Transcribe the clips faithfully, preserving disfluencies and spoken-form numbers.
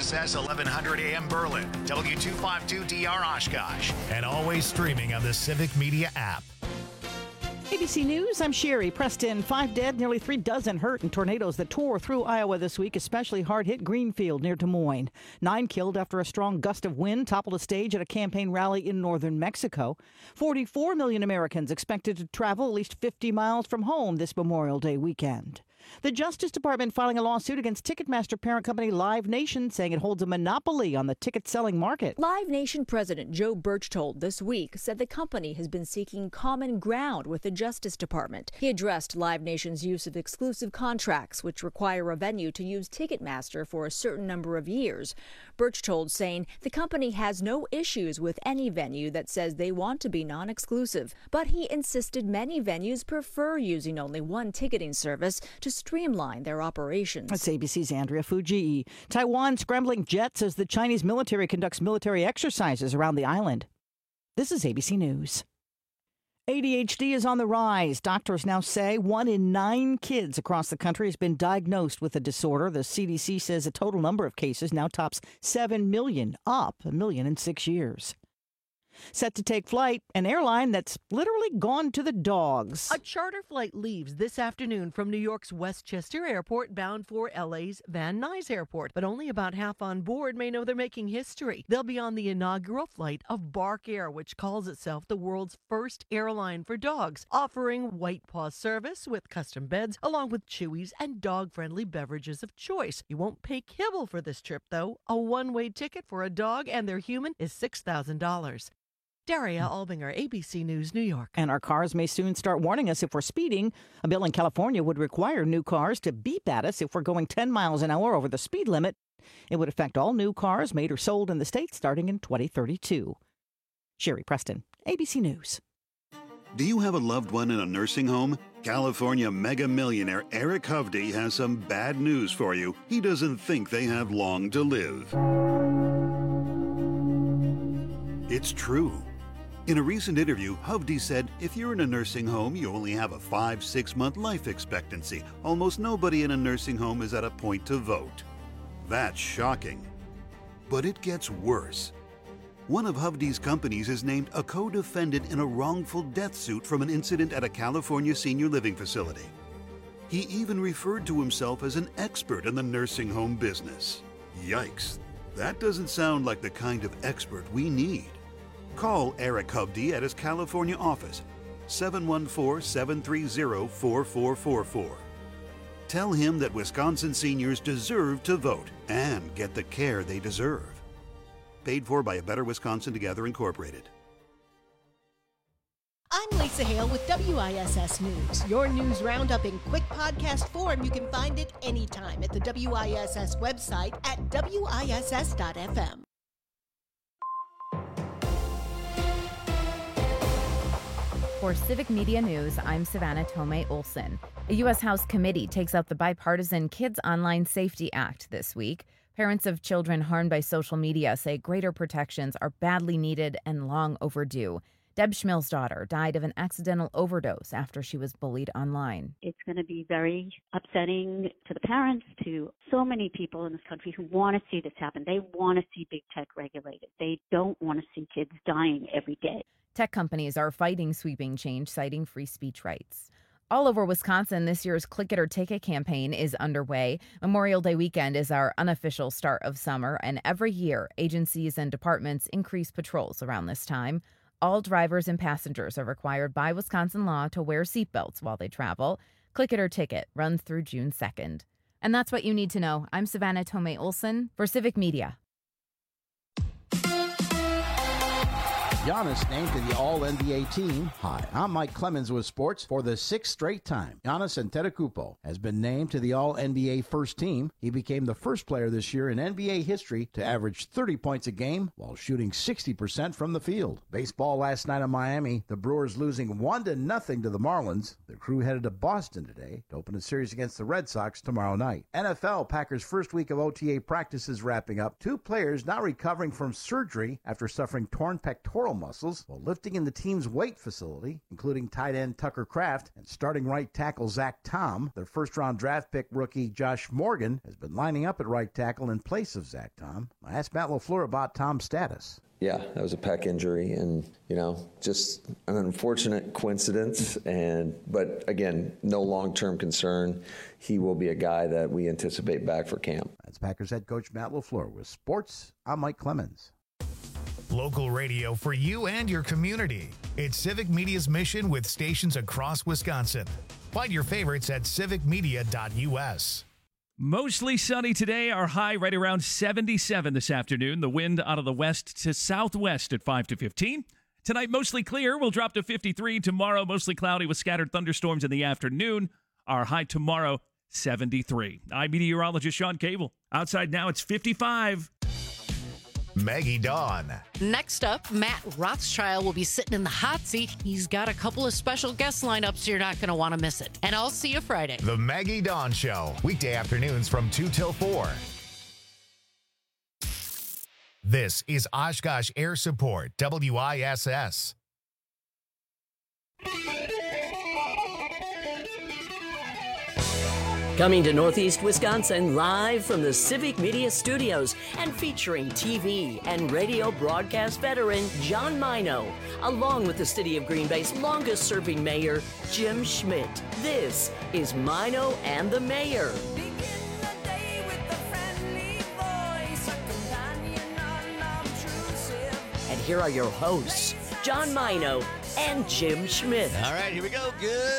S S eleven hundred A M Berlin, W two fifty-two D R Oshkosh, and always streaming on the Civic Media app. A B C News, I'm Sherry Preston. Five dead, nearly three dozen hurt in tornadoes that tore through Iowa this week, especially hard-hit Greenfield near Des Moines. Nine killed after a strong gust of wind toppled a stage at a campaign rally in northern Mexico. forty-four million Americans expected to travel at least fifty miles from home this Memorial Day weekend. The Justice Department filing a lawsuit against Ticketmaster parent company Live Nation, saying it holds a monopoly on the ticket-selling market. Live Nation President Joe Berchtold this week said the company has been seeking common ground with the Justice Department. He addressed Live Nation's use of exclusive contracts, which require a venue to use Ticketmaster for a certain number of years. Berchtold saying the company has no issues with any venue that says they want to be non-exclusive, but he insisted many venues prefer using only one ticketing service to streamline their operations. That's A B C's Andrea Fujii. Taiwan scrambling jet says the Chinese military conducts military exercises around the island. This is A B C News. A D H D is on the rise. Doctors now say one in nine kids across the country has been diagnosed with the disorder. The C D C says the total number of cases now tops seven million, up a million in six years. Set to take flight, an airline that's literally gone to the dogs. A charter flight leaves this afternoon from New York's Westchester Airport bound for L A's Van Nuys Airport, but only about half on board may know they're making history. They'll be on the inaugural flight of Bark Air, which calls itself the world's first airline for dogs, offering White Paw service with custom beds along with Chewies and dog-friendly beverages of choice. You won't pay kibble for this trip, though. A one-way ticket for a dog and their human is six thousand dollars. Daria Albinger, A B C News, New York. And our cars may soon start warning us if we're speeding. A bill in California would require new cars to beep at us if we're going ten miles an hour over the speed limit. It would affect all new cars made or sold in the state starting in twenty thirty-two. Sherry Preston, A B C News. Do you have a loved one in a nursing home? California mega millionaire Eric Hovde has some bad news for you. He doesn't think they have long to live. It's true. In a recent interview, Hovde said, if you're in a nursing home, you only have a five, six month life expectancy. Almost nobody in a nursing home is at a point to vote. That's shocking. But it gets worse. One of Hovde's companies is named a co-defendant in a wrongful death suit from an incident at a California senior living facility. He even referred to himself as an expert in the nursing home business. Yikes. That doesn't sound like the kind of expert we need. Call Eric Hovde at his California office, seven one four, seven three zero, four four four four. Tell him that Wisconsin seniors deserve to vote and get the care they deserve. Paid for by A Better Wisconsin Together Incorporated. I'm Lisa Hale with W I S S News. Your news roundup in quick podcast form. You can find it anytime at the W I S S website at W I S S dot F M. For Civic Media News, I'm Savannah Tomei Olson. A U S House committee takes up the bipartisan Kids Online Safety Act this week. Parents of children harmed by social media say greater protections are badly needed and long overdue. Deb Schmill's daughter died of an accidental overdose after she was bullied online. It's going to be very upsetting to the parents, to so many people in this country who want to see this happen. They want to see big tech regulated. They don't want to see kids dying every day. Tech companies are fighting sweeping change, citing free speech rights. All over Wisconsin, this year's Click It or Take It campaign is underway. Memorial Day weekend is our unofficial start of summer, and every year, agencies and departments increase patrols around this time. All drivers and passengers are required by Wisconsin law to wear seatbelts while they travel. Click It or Ticket runs through June second. And that's what you need to know. I'm Savannah Tomei Olson for Civic Media. Giannis named to the All N B A team. Hi, I'm Mike Clemens with sports. For the sixth straight time, Giannis Antetokounmpo has been named to the All N B A first team. He became the first player this year in N B A history to average thirty points a game while shooting sixty percent from the field. Baseball last night in Miami, the Brewers losing one to nothing to the Marlins. The crew headed to Boston today to open a series against the Red Sox tomorrow night. N F L, Packers' first week of O T A practice is wrapping up. Two players now recovering from surgery after suffering torn pectoral muscles while lifting in the team's weight facility, including tight end Tucker Kraft and starting right tackle Zach Tom. Their first-round draft pick rookie Josh Morgan has been lining up at right tackle in place of Zach Tom. I asked Matt LaFleur about Tom's status. Yeah, that was a pec injury, and you know, just an unfortunate coincidence. And but again, no long-term concern. He will be a guy that we anticipate back for camp. That's Packers head coach Matt LaFleur with sports. I'm Mike Clemens. Local radio for you and your community. It's Civic Media's mission with stations across Wisconsin. Find your favorites at civic media dot u s. Mostly sunny today. Our high right around seventy-seven this afternoon. The wind out of the west to southwest at five to fifteen. Tonight, mostly clear. We'll drop to fifty-three. Tomorrow, mostly cloudy with scattered thunderstorms in the afternoon. Our high tomorrow, seventy-three. I'm meteorologist Sean Cable. Outside now, it's fifty-five. Maggie Dawn. Next up, Matt Rothschild will be sitting in the hot seat. He's got a couple of special guest lineups, so you're not going to want to miss it. And I'll see you Friday. The Maggie Dawn Show, weekday afternoons from two till four. This is Oshkosh Air Support, W I S S. Coming to Northeast Wisconsin live from the Civic Media Studios and featuring T V and radio broadcast veteran John Mino, along with the City of Green Bay's longest-serving mayor, Jim Schmidt. This is Mino and the Mayor. And here are your hosts, John Mino and Jim Schmidt. All right, here we go.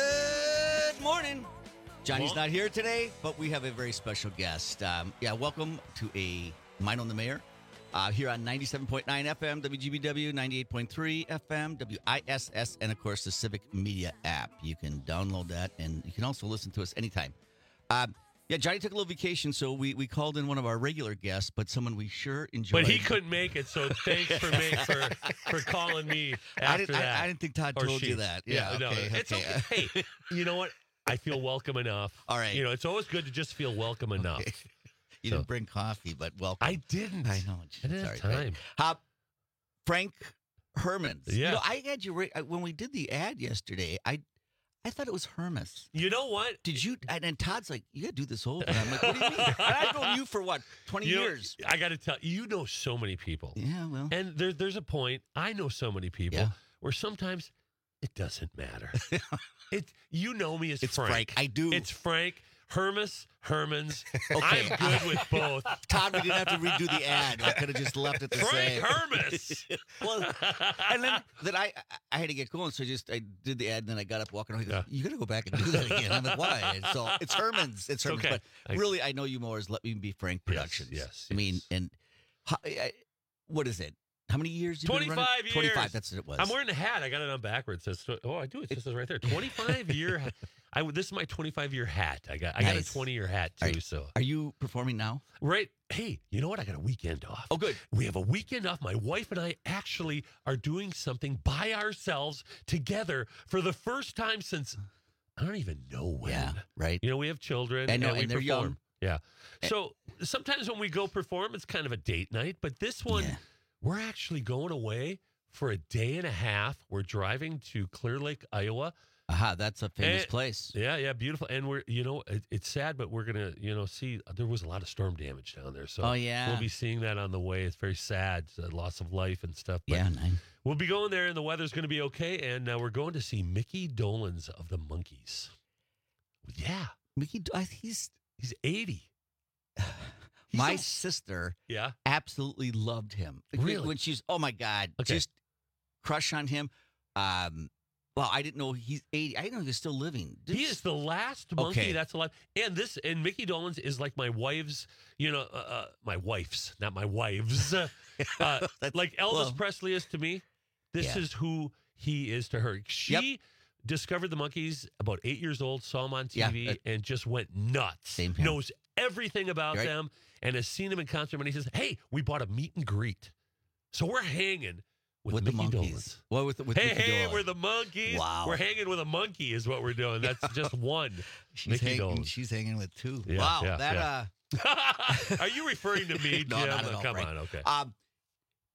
Good morning. Johnny's not here today, but we have a very special guest. Um, yeah, welcome to a Mine on the Mayor uh, here on ninety-seven point nine F M, W G B W, ninety-eight point three F M, W I S S, and, of course, the Civic Media app. You can download that, and you can also listen to us anytime. Um, yeah, Johnny took a little vacation, so we, we called in one of our regular guests, but someone we sure enjoyed. But he couldn't make it, so thanks for me, for, for calling me after I didn't, that. I, I didn't think Todd Or told she. you that. Yeah, Yeah, no, okay, it's okay. okay. Hey, you know what? I feel welcome enough. All right. You know, it's always good to just feel welcome enough. Okay. You So- didn't bring coffee, but welcome. I didn't. I know. I didn't have Sorry, time. Uh, Frank Hermans. Yeah. You know, I had you ra- when we did the ad yesterday. I I thought it was Hermes. You know what? Did you? And then Todd's like, "You got to do this over." And I'm like, "What do you mean?" And I've known you for what, twenty You know, years? I got to tell you, know so many people. Yeah, well. And there, there's a point, I know so many people Yeah. where sometimes it doesn't matter. it, you know me as It's Frank. Frank. I do. It's Frank, Hermes, Hermans. Okay. I'm good with both. Todd, we didn't have to redo the ad. I could have just left it the Frank same. Hermes. Well, and then that I I had to get going, so I just I did the ad, and then I got up walking away. He goes, Yeah. "You got to go back and do that again." I'm like, "Why?" And so it's Herman's. It's Herman's. Okay. But I- really, I know you more as Let Me Be Frank Productions. yes, I mean, yes. and how, I, what is it? How many years? You've been running? twenty-five years. twenty-five. That's what it was. I'm wearing a hat. I got it on backwards. It says, oh, I do. It says right there. twenty-five year. I this is my twenty-five year hat. I got I got a Nice. twenty year hat too. Are- so Are you performing now? right. Hey, you know what? I got a weekend off. Oh, good. We have a weekend off. My wife and I actually are doing something by ourselves together for the first time since I don't even know when. Yeah, right. You know, we have children I know, and we and they're perform. young. Yeah. So sometimes when we go perform, it's kind of a date night. But this one, Yeah. we're actually going away for a day and a half. We're driving to Clear Lake, Iowa. Aha, that's a famous And- place. Yeah, yeah, beautiful. And we're, you know, it, it's sad, but we're gonna, you know, see. There was a lot of storm damage down there, so Oh, yeah. we'll be seeing that on the way. It's very sad, uh, loss of life and stuff. But Yeah, man. we'll be going there, and the weather's going to be okay. And uh, we're going to see Mickey Dolenz of the Monkees. Yeah, Mickey, I- he's he's eighty. He's my so- sister. Yeah. absolutely loved him. Really? When she's, oh my God, Okay. just crush on him. Um, well, I didn't know he's eighty. I didn't know he was still living. He This- is the last monkey Okay. that's alive. And this and Mickey Dolenz is like my wife's, you know, uh, uh, my wife's, not my wife's. Uh, uh, That's- like Elvis well, Presley is to me. This Yeah. is who he is to her. She Yep. discovered the Monkees about eight years old, saw them on T V, Yeah, uh, and just went nuts. Same here. Knows everything about Right. them and has seen them in concert. And he says, "Hey, we bought a meet and greet, so we're hanging with, with Mickey the monkeys. Dolenz." Well, with, with Hey, Mickey hey, Dolenz. we're the Monkees. Wow. We're hanging with a monkey is what we're doing. That's just one. she's Mickey hanging. Dolenz. She's hanging with two. Yeah, wow, yeah, that yeah. Are you referring to me, No, Jim? not at all, Come Frank. on, okay. uh, um,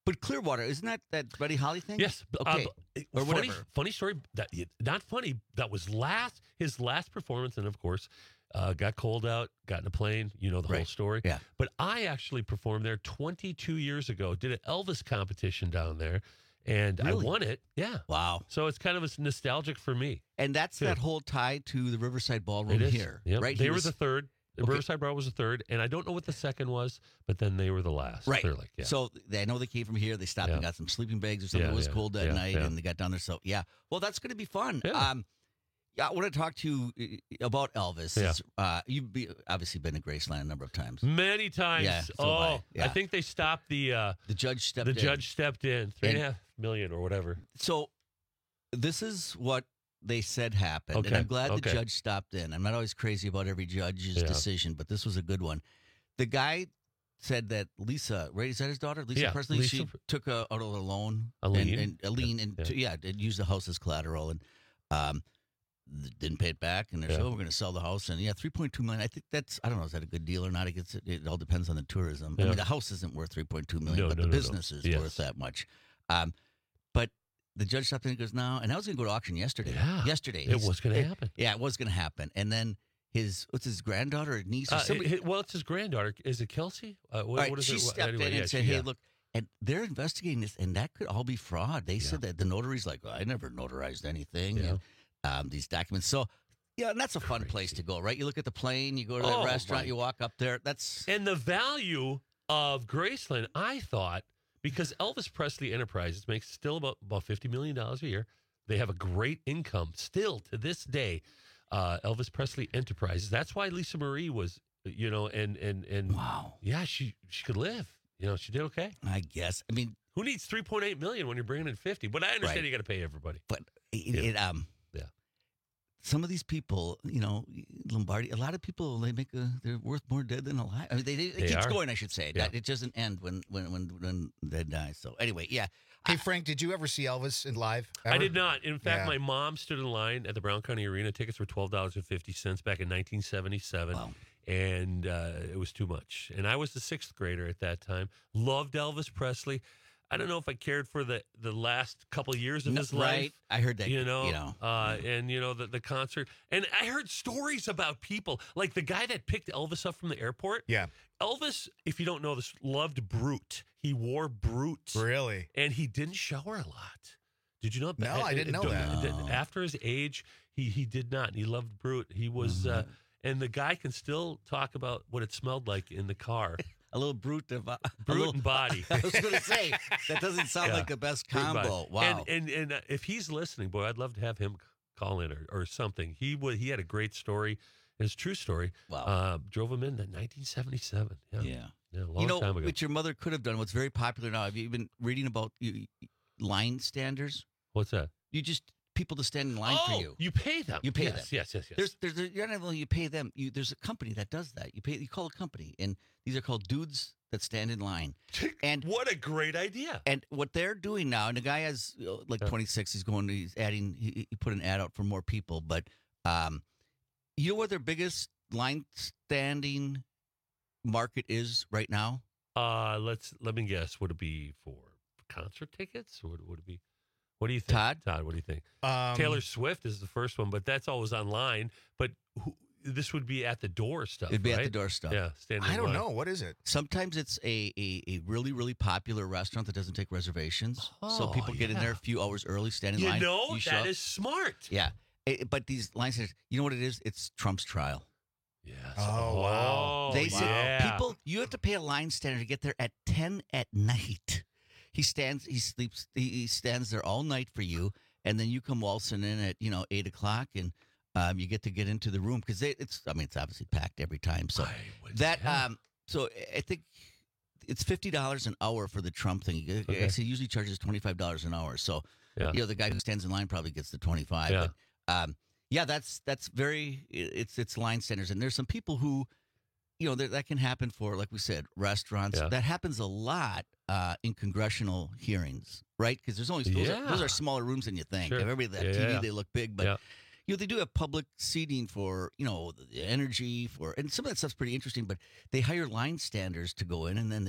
But Clearwater, isn't that that Buddy Holly thing? Yes. Okay. Uh, or funny, whatever. funny story. That not funny. That was last his last performance, and of course, uh, got cold out, got in a plane. You know the Right. whole story. Yeah. But I actually performed there twenty-two years ago. Did an Elvis competition down there, and Really? I won it. Yeah. Wow. So it's kind of a nostalgic for me. And that's Too. that whole tie to the Riverside Ballroom It is. here, Yep. right? They He were was- the third. The Okay. Riverside Bar was the third, and I don't know what the second was, but then they were the last. Right. Clear Lake, yeah. So they, I know they came from here. They stopped Yeah. and got some sleeping bags or something. Yeah, it was yeah, cold that yeah, night, yeah. and they got down there. So, yeah. Well, that's going to be fun. Yeah. Um, yeah, I want to talk to you uh, about Elvis. Yeah. It's, Uh, you've be, obviously been to Graceland a number of times. Many times. Yeah, so have oh, I. Yeah. I think they stopped the uh, The judge stepped the in. judge stepped in three and, And- a half million or whatever. So this is what they said happened. And Okay, I'm glad the okay. judge stopped in. I'm not always crazy about every judge's Yeah. decision, but this was a good one. The guy said that Lisa, right? Is that his daughter? Lisa Yeah, Presley? Lisa- She took a, out a loan. A lien? And, and a lien. And Yeah. to- yeah, it used the house as collateral. And um, th- didn't pay it back. And they're Yeah. so, oh, we're going to sell the house. And yeah, three point two million dollars. I think that's, I don't know, is that a good deal or not? It, gets, it, it all depends on the tourism. I Yeah. mean, the house isn't worth three point two million No, dollars, but no, the no, no. business is Yes. worth that much. Um, but the judge stopped in and goes, no. And I was going to go to auction yesterday. Yeah. Yesterday. It He's- was going to happen. Yeah, it was going to happen. And then his, what's his granddaughter or niece or Uh, somebody? it- well, it's his granddaughter. Is it Kelsey? Uh, what, All right, what is she it? What- stepped anyway, in yeah, and said, she- hey, yeah. look, and they're investigating this, and that could all be fraud. They said that the notary's like, well, I never notarized anything, Yeah. and um, these documents. So, yeah, and that's a fun place to go, right? You look at the plane, you go to that Oh, restaurant, my- you walk up there. That's And the value of Graceland, I thought, because Elvis Presley Enterprises makes still about, about fifty million dollars a year. They have a great income still to this day. Uh, Elvis Presley Enterprises. That's why Lisa Marie was, you know, and and and wow. yeah, she she could live. You know, she did okay. I guess. I mean, who needs three point eight million when you're bringing in fifty? But I understand Right. you got to pay everybody. But it, Yeah. it um, Yeah. some of these people, you know, Lombardi. A lot of people, they make a, they're worth more dead than alive. I mean, they, it They keeps are. going. I should say Yeah. that it doesn't end when when when when they die. So anyway, yeah. Hey, Frank, did you ever see Elvis in live? I ever? did not. In fact, Yeah. my mom stood in line at the Brown County Arena. Tickets were twelve dollars and fifty cents back in nineteen seventy-seven. Wow. And uh, it was too much. And I was the sixth grader at that time. Loved Elvis Presley. I don't know if I cared for the, the last couple years of No, his right. life. I heard that. You know, you know. uh, and you know the, the concert, and I heard stories about people like the guy that picked Elvis up from the airport. Yeah. Elvis, if you don't know this, loved Brute. He wore Brute. Really? And he didn't shower a lot. Did you know? No, I didn't know that. No. After his age, he he did not. He loved Brute. He was, uh, and the guy can still talk about what it smelled like in the car. A little brute of a Brute little, and body. I was going to say that doesn't sound Yeah. like the best Brute and body. combo. Wow. And and, and uh, if he's listening, boy, I'd love to have him call in or, or something. He would. He had a great story. His true story. Wow. Uh, drove him in nineteen seventy-seven. Yeah. yeah. Yeah, a long You know, time ago. what your mother could have done, what's very popular now, have you been reading about you, line standers? What's that? You just, people to stand in line oh, for you. you pay them. You pay yes, them. Yes, yes, yes. There's, there's, a, you're not only you pay them. You, there's a company that does that. You pay, you call a company, and these are called dudes that stand in line. And what a great idea! And what they're doing now, and the guy has uh, like Yeah. twenty-six. He's going. He's adding. He, he put an ad out for more people. But um, you know what their biggest line standing market is right now? Uh, let's let me guess. Would it be for concert tickets, or would, would it be? What do you think, Todd? Todd, what do you think? Um, Taylor Swift is the first one, but that's always online. But who, this would be at the door stuff. It'd be at right? the door stuff. Yeah, standing. I in don't line. know. What is it? Sometimes it's a, a, a really, really popular restaurant that doesn't take reservations. so Oh, people get in there a few hours early, stand in You line. know, show that up. is smart. Yeah. Eh, but these line standers, you know what it is? It's Trump's trial. Yes. Oh, wow. They said yeah. people, you have to pay a line stander to get there at ten at night. He stands, he sleeps, he, he stands there all night for you, and then you come waltzing in at you know eight o'clock, and um, you get to get into the room because it's, I mean, it's obviously packed every time. So I would- that, yeah. um, so I think it's fifty dollars an hour for the Trump thing. Okay. Actually, usually charges twenty five dollars an hour. So Yeah. you know the guy who stands in line probably gets the twenty five. Yeah. But um, yeah, that's that's very it's it's line standers, and there's some people who, you know, that, that can happen for, like we said, restaurants. Yeah. That happens a lot uh, in congressional hearings, right? Because there's only those, Yeah. are, those are smaller rooms than you think. Sure. Everybody that Yeah, T V yeah. they look big, but Yeah. you know they do have public seating for you know the energy for, and some of that stuff's pretty interesting. But they hire line standers to go in, and then they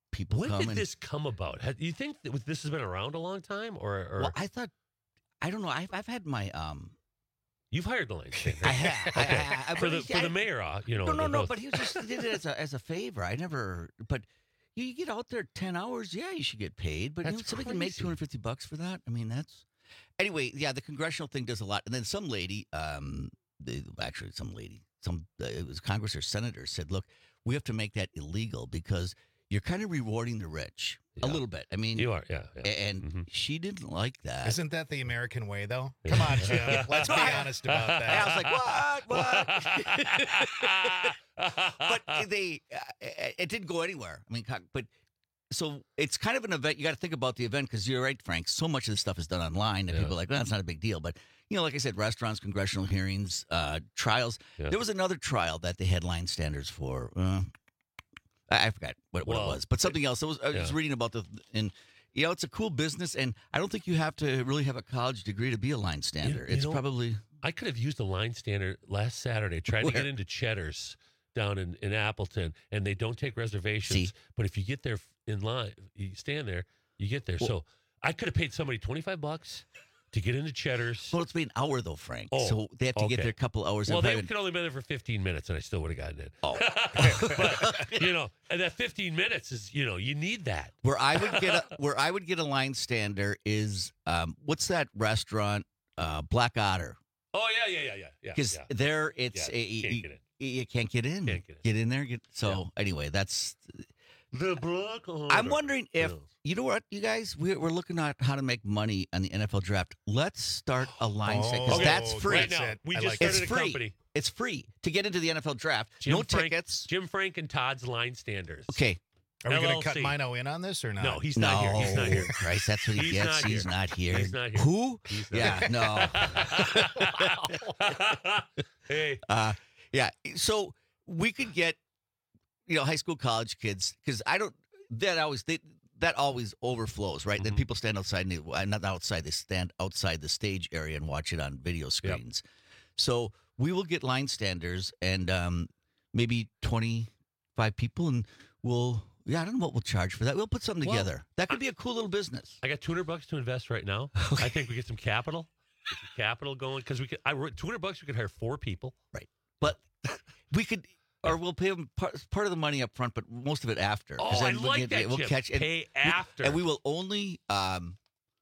people When come. did and, this come about? Had, you think that this has been around a long time, or, or Well, I thought, I don't know. I've I've had my um. you've hired the line stander? I have. Okay. I, I, I, for the but for I- the mayor, uh, you know. No, no, they're no. both- But he was just he did it as a as a favor. I never. But you, you get out there ten hours. Yeah, you should get paid. But you know, That's somebody can make crazy. two hundred fifty bucks for that. I mean, that's anyway. Yeah, the congressional thing does a lot. And then some lady, um, the, actually some lady, some uh, it was Congress or senator said, look, we have to make that illegal because you're kind of rewarding the rich a little bit. I mean, You are, yeah, yeah. And Mm-hmm. she didn't like that. Isn't that the American way, though? Come on, Jim. Let's be honest about that. And I was like, what? What? but they, uh, it didn't go anywhere. I mean, but so it's kind of an event. You got to think about the event because you're right, Frank. So much of this stuff is done online, and Yeah. people are like, well, it's not a big deal. But you know, like I said, restaurants, congressional hearings, uh, trials. Yeah. There was another trial that they had line standards for. Uh, I, I forgot what, what Well, it was, but something else. I was, I was yeah. reading about the and. You know, it's a cool business, and I don't think you have to really have a college degree to be a line stander. You- you it's know, probably I could have used a line standard last Saturday, trying to Where? get into Cheddar's down in, in Appleton, and they don't take reservations. See? But if you get there in line, you stand there, you get there. Well- so I could have paid somebody twenty-five bucks to get into Cheddar's. well, it's been an hour though, Frank. Oh, so they have to get okay. there a couple hours. Well, and they probably- could only been there for fifteen minutes, and I still would have gotten in. Oh. but, you know, and that fifteen minutes is, you know, you need that. Where I would get a where I would get a line stander is um, what's that restaurant? Uh, Black Otter. Oh, yeah, yeah, yeah, yeah. yeah Because yeah. there it's Yeah, a, you can't you, get in. you can't get in. Can't get in. in there. Get, so anyway, that's. The Black Otter. I'm wondering if Yeah. you know what, you guys, we're, we're looking at how to make money on the N F L draft. Let's start a line stand because Oh, that's free. Right now, we I just like started it's a free. company. It's free to get into the N F L draft. Jim no Frank, tickets. Jim Frank and Todd's Line Standers. Okay. Are we going L L C. to cut Mino in on this or not? No, he's not here. He's not here. Christ, that's what he He's gets. not He's here. not here. He's not here. Who? He's not yeah, here. no. Hey. Uh, yeah. So we could get, you know, high school, college kids because I don't. That always they, that always overflows, right? Mm-hmm. Then people stand outside, and they, uh, not outside. They stand outside the stage area and watch it on video screens. So we will get line standers and um, maybe twenty-five people, and we'll. Yeah, I don't know what we'll charge for that. We'll put something Well, together. That could be a cool little business. I got two hundred bucks to invest right now. I think we get some capital. Get some capital going because we could. I wrote two hundred bucks. We could hire four people. Right. But we could, or we'll pay them part, part of the money up front, but most of it after. 'Cause Oh, I then we'll like get- that, We'll Jim. catch and Pay we- after. and we will only um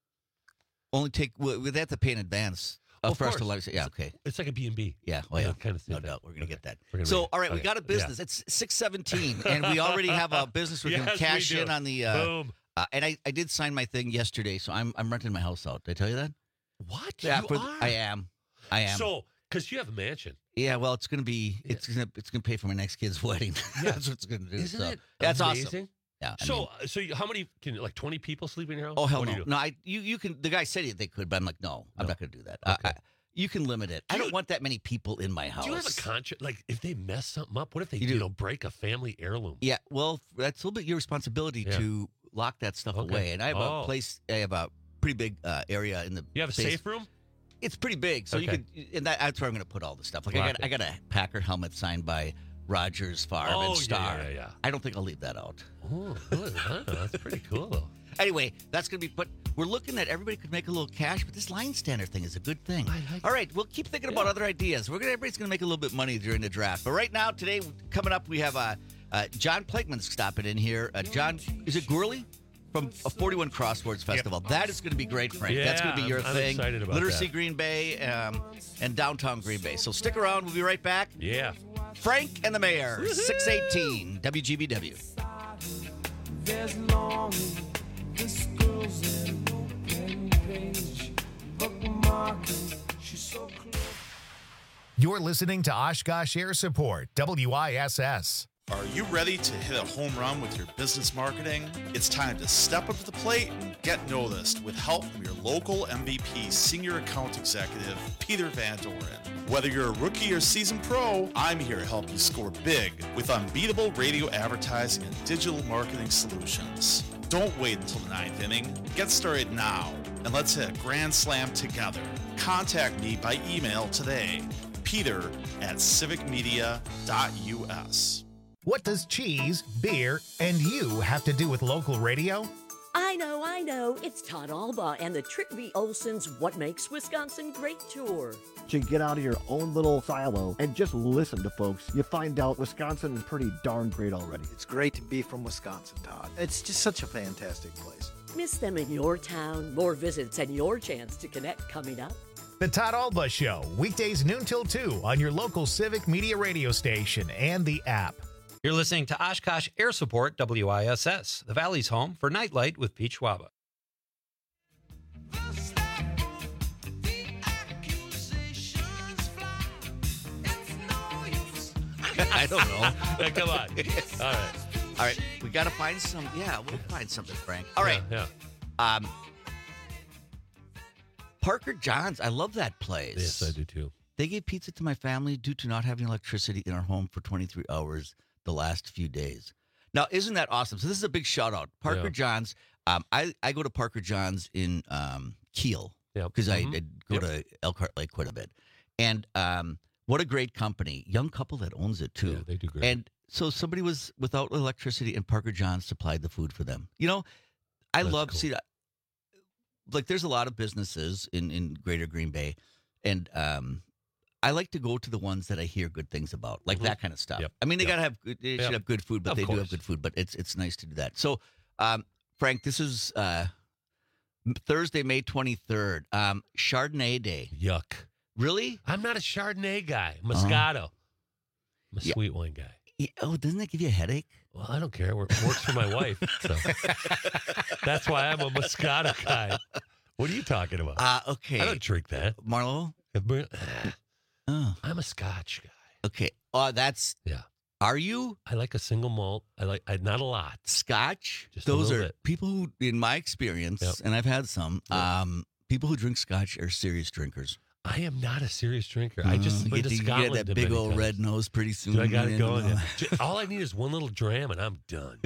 only take. We we have to pay in advance uh, Of for us to course. let. Yeah. Okay. It's like a B and B. Yeah. Oh yeah. kind of thing. No doubt. We're gonna get that. We're gonna So make it. all right, we Okay. got a business. It's six seventeen, and we already have a business. We can Yes, we cash do. in on the. Uh, Boom. Uh, and I, I did sign my thing yesterday, so I'm I'm renting my house out. Did I tell you that? What? Yeah. You for the- are? I am. I am. So, because you have a mansion. Yeah, well, it's gonna be it's gonna it's gonna pay for my next kid's wedding. That's what it's gonna do. Isn't so. it That's amazing? awesome. Yeah. I so, mean- so you, how many can like twenty people sleep in your house? oh hell What do no, you do? no. I you you can. The guy said they could, but I'm like, no, I'm No. not gonna do that. Uh, Okay. I, you can limit it. I Do don't you- want that many people in my house. Do you have a conscience? Like, if they mess something up, what if they You you, do. know break a family heirloom? Yeah, well, that's a little bit your responsibility Yeah. to lock that stuff Okay. away. And I have Oh. a place. I have a pretty big uh, area in the. You have a base- safe room? It's pretty big, so you Okay. could. And that, that's where I'm going to put all the stuff. Like I Lock got, it. I got a Packer helmet signed by Rogers Farm Oh, and yeah, Star. yeah, yeah. I don't think I'll leave that out. Oh, good. I don't know. That's pretty cool, though. Anyway, that's going to be, but we're looking at everybody could make a little cash, but this line stander thing is a good thing. All right, we'll keep thinking about Yeah. other ideas. We're gonna, everybody's going to make a little bit of money during the draft. But right now, today, coming up, we have uh, uh, John Plakeman's stopping in here. Uh, John, is it Gurley? From a forty-one Crosswords Festival. That is going to be great, Frank. That's going to be Yeah, your I'm- I'm thing. excited about Literacy that. Green Bay um, and downtown Green Bay. So stick around. We'll be right back. Yeah. Frank and the Mayor, six eighteen W G B W. There's longing, this girl's at an open page, bookmarking, she's so close. You're listening to Oshkosh Air Support, W I S S. Are you ready to hit a home run with your business marketing? It's time to step up to the plate and get noticed with help from your local M V P Senior Account Executive, Peter Van Doren. Whether you're a rookie or seasoned pro, I'm here to help you score big with unbeatable radio advertising and digital marketing solutions. Don't wait until the ninth inning. Get started now, and let's hit a grand slam together. Contact me by email today, peter at civic media dot u s. What does cheese, beer, and you have to do with local radio? I know, I know. It's Todd Alba and the Trick V. Olson's What Makes Wisconsin Great tour. You get out of your own little silo and just listen to folks. You find out Wisconsin is pretty darn great already. It's great to be from Wisconsin, Todd. It's just such a fantastic place. Miss them in your town. More visits and your chance to connect coming up. The Todd Alba Show, weekdays noon till two on your local Civic Media radio station and the app. You're listening to Oshkosh Air Support W I S S, the Valley's home for Nightlight with Pete Schwaba. I don't know. Come on. All right. All right. We got to find some. Yeah, we'll find something, Frank. All right. Yeah. yeah. Um, Parker John's. I love that place. Yes, I do too. They gave pizza to my family due to not having electricity in our home for twenty-three hours the last few days. Now, isn't that awesome? So this is a big shout out. Parker Yeah. John's. Um, I, I go to Parker John's in um, Kiel because Mhm. I, I go Yep. to Elkhart Lake quite a bit. And um, what a great company. Young couple that owns it too. Yeah, they do great. And so somebody was without electricity and Parker John's supplied the food for them. You know, I That's love, cool. see, like there's a lot of businesses in, in greater Green Bay. And um, I like to go to the ones that I hear good things about, like Mhm. that kind of stuff. Yep. I mean, they Yep. got to have, good- they Yep. should have good food, but Of they do have course. good food. But it's it's nice to do that. So, um, Frank, this is uh, Thursday, May twenty-third, um, Chardonnay Day. Yuck. Really? I'm not a Chardonnay guy. Moscato. I'm a Yeah. sweet wine guy. Yeah, oh, doesn't that give you a headache? Well, I don't care. It works for my wife. So that's why I'm a Moscato guy. What are you talking about? Uh, okay. I don't drink that. Marlo? Oh. I'm a Scotch guy. Okay. Oh, that's. Yeah. Are you? I like a single malt. I like I, not a lot. Scotch? Just a Those little are bit. people who, in my experience, Yep. and I've had some, Yep. um, people who drink Scotch are serious drinkers. I am not a serious drinker. I just Uh, went you to get, you Scotland. get that a big many old times. red nose pretty soon. Dude, I got it man. going. Uh, Ju- All I need is one little dram, and I'm done.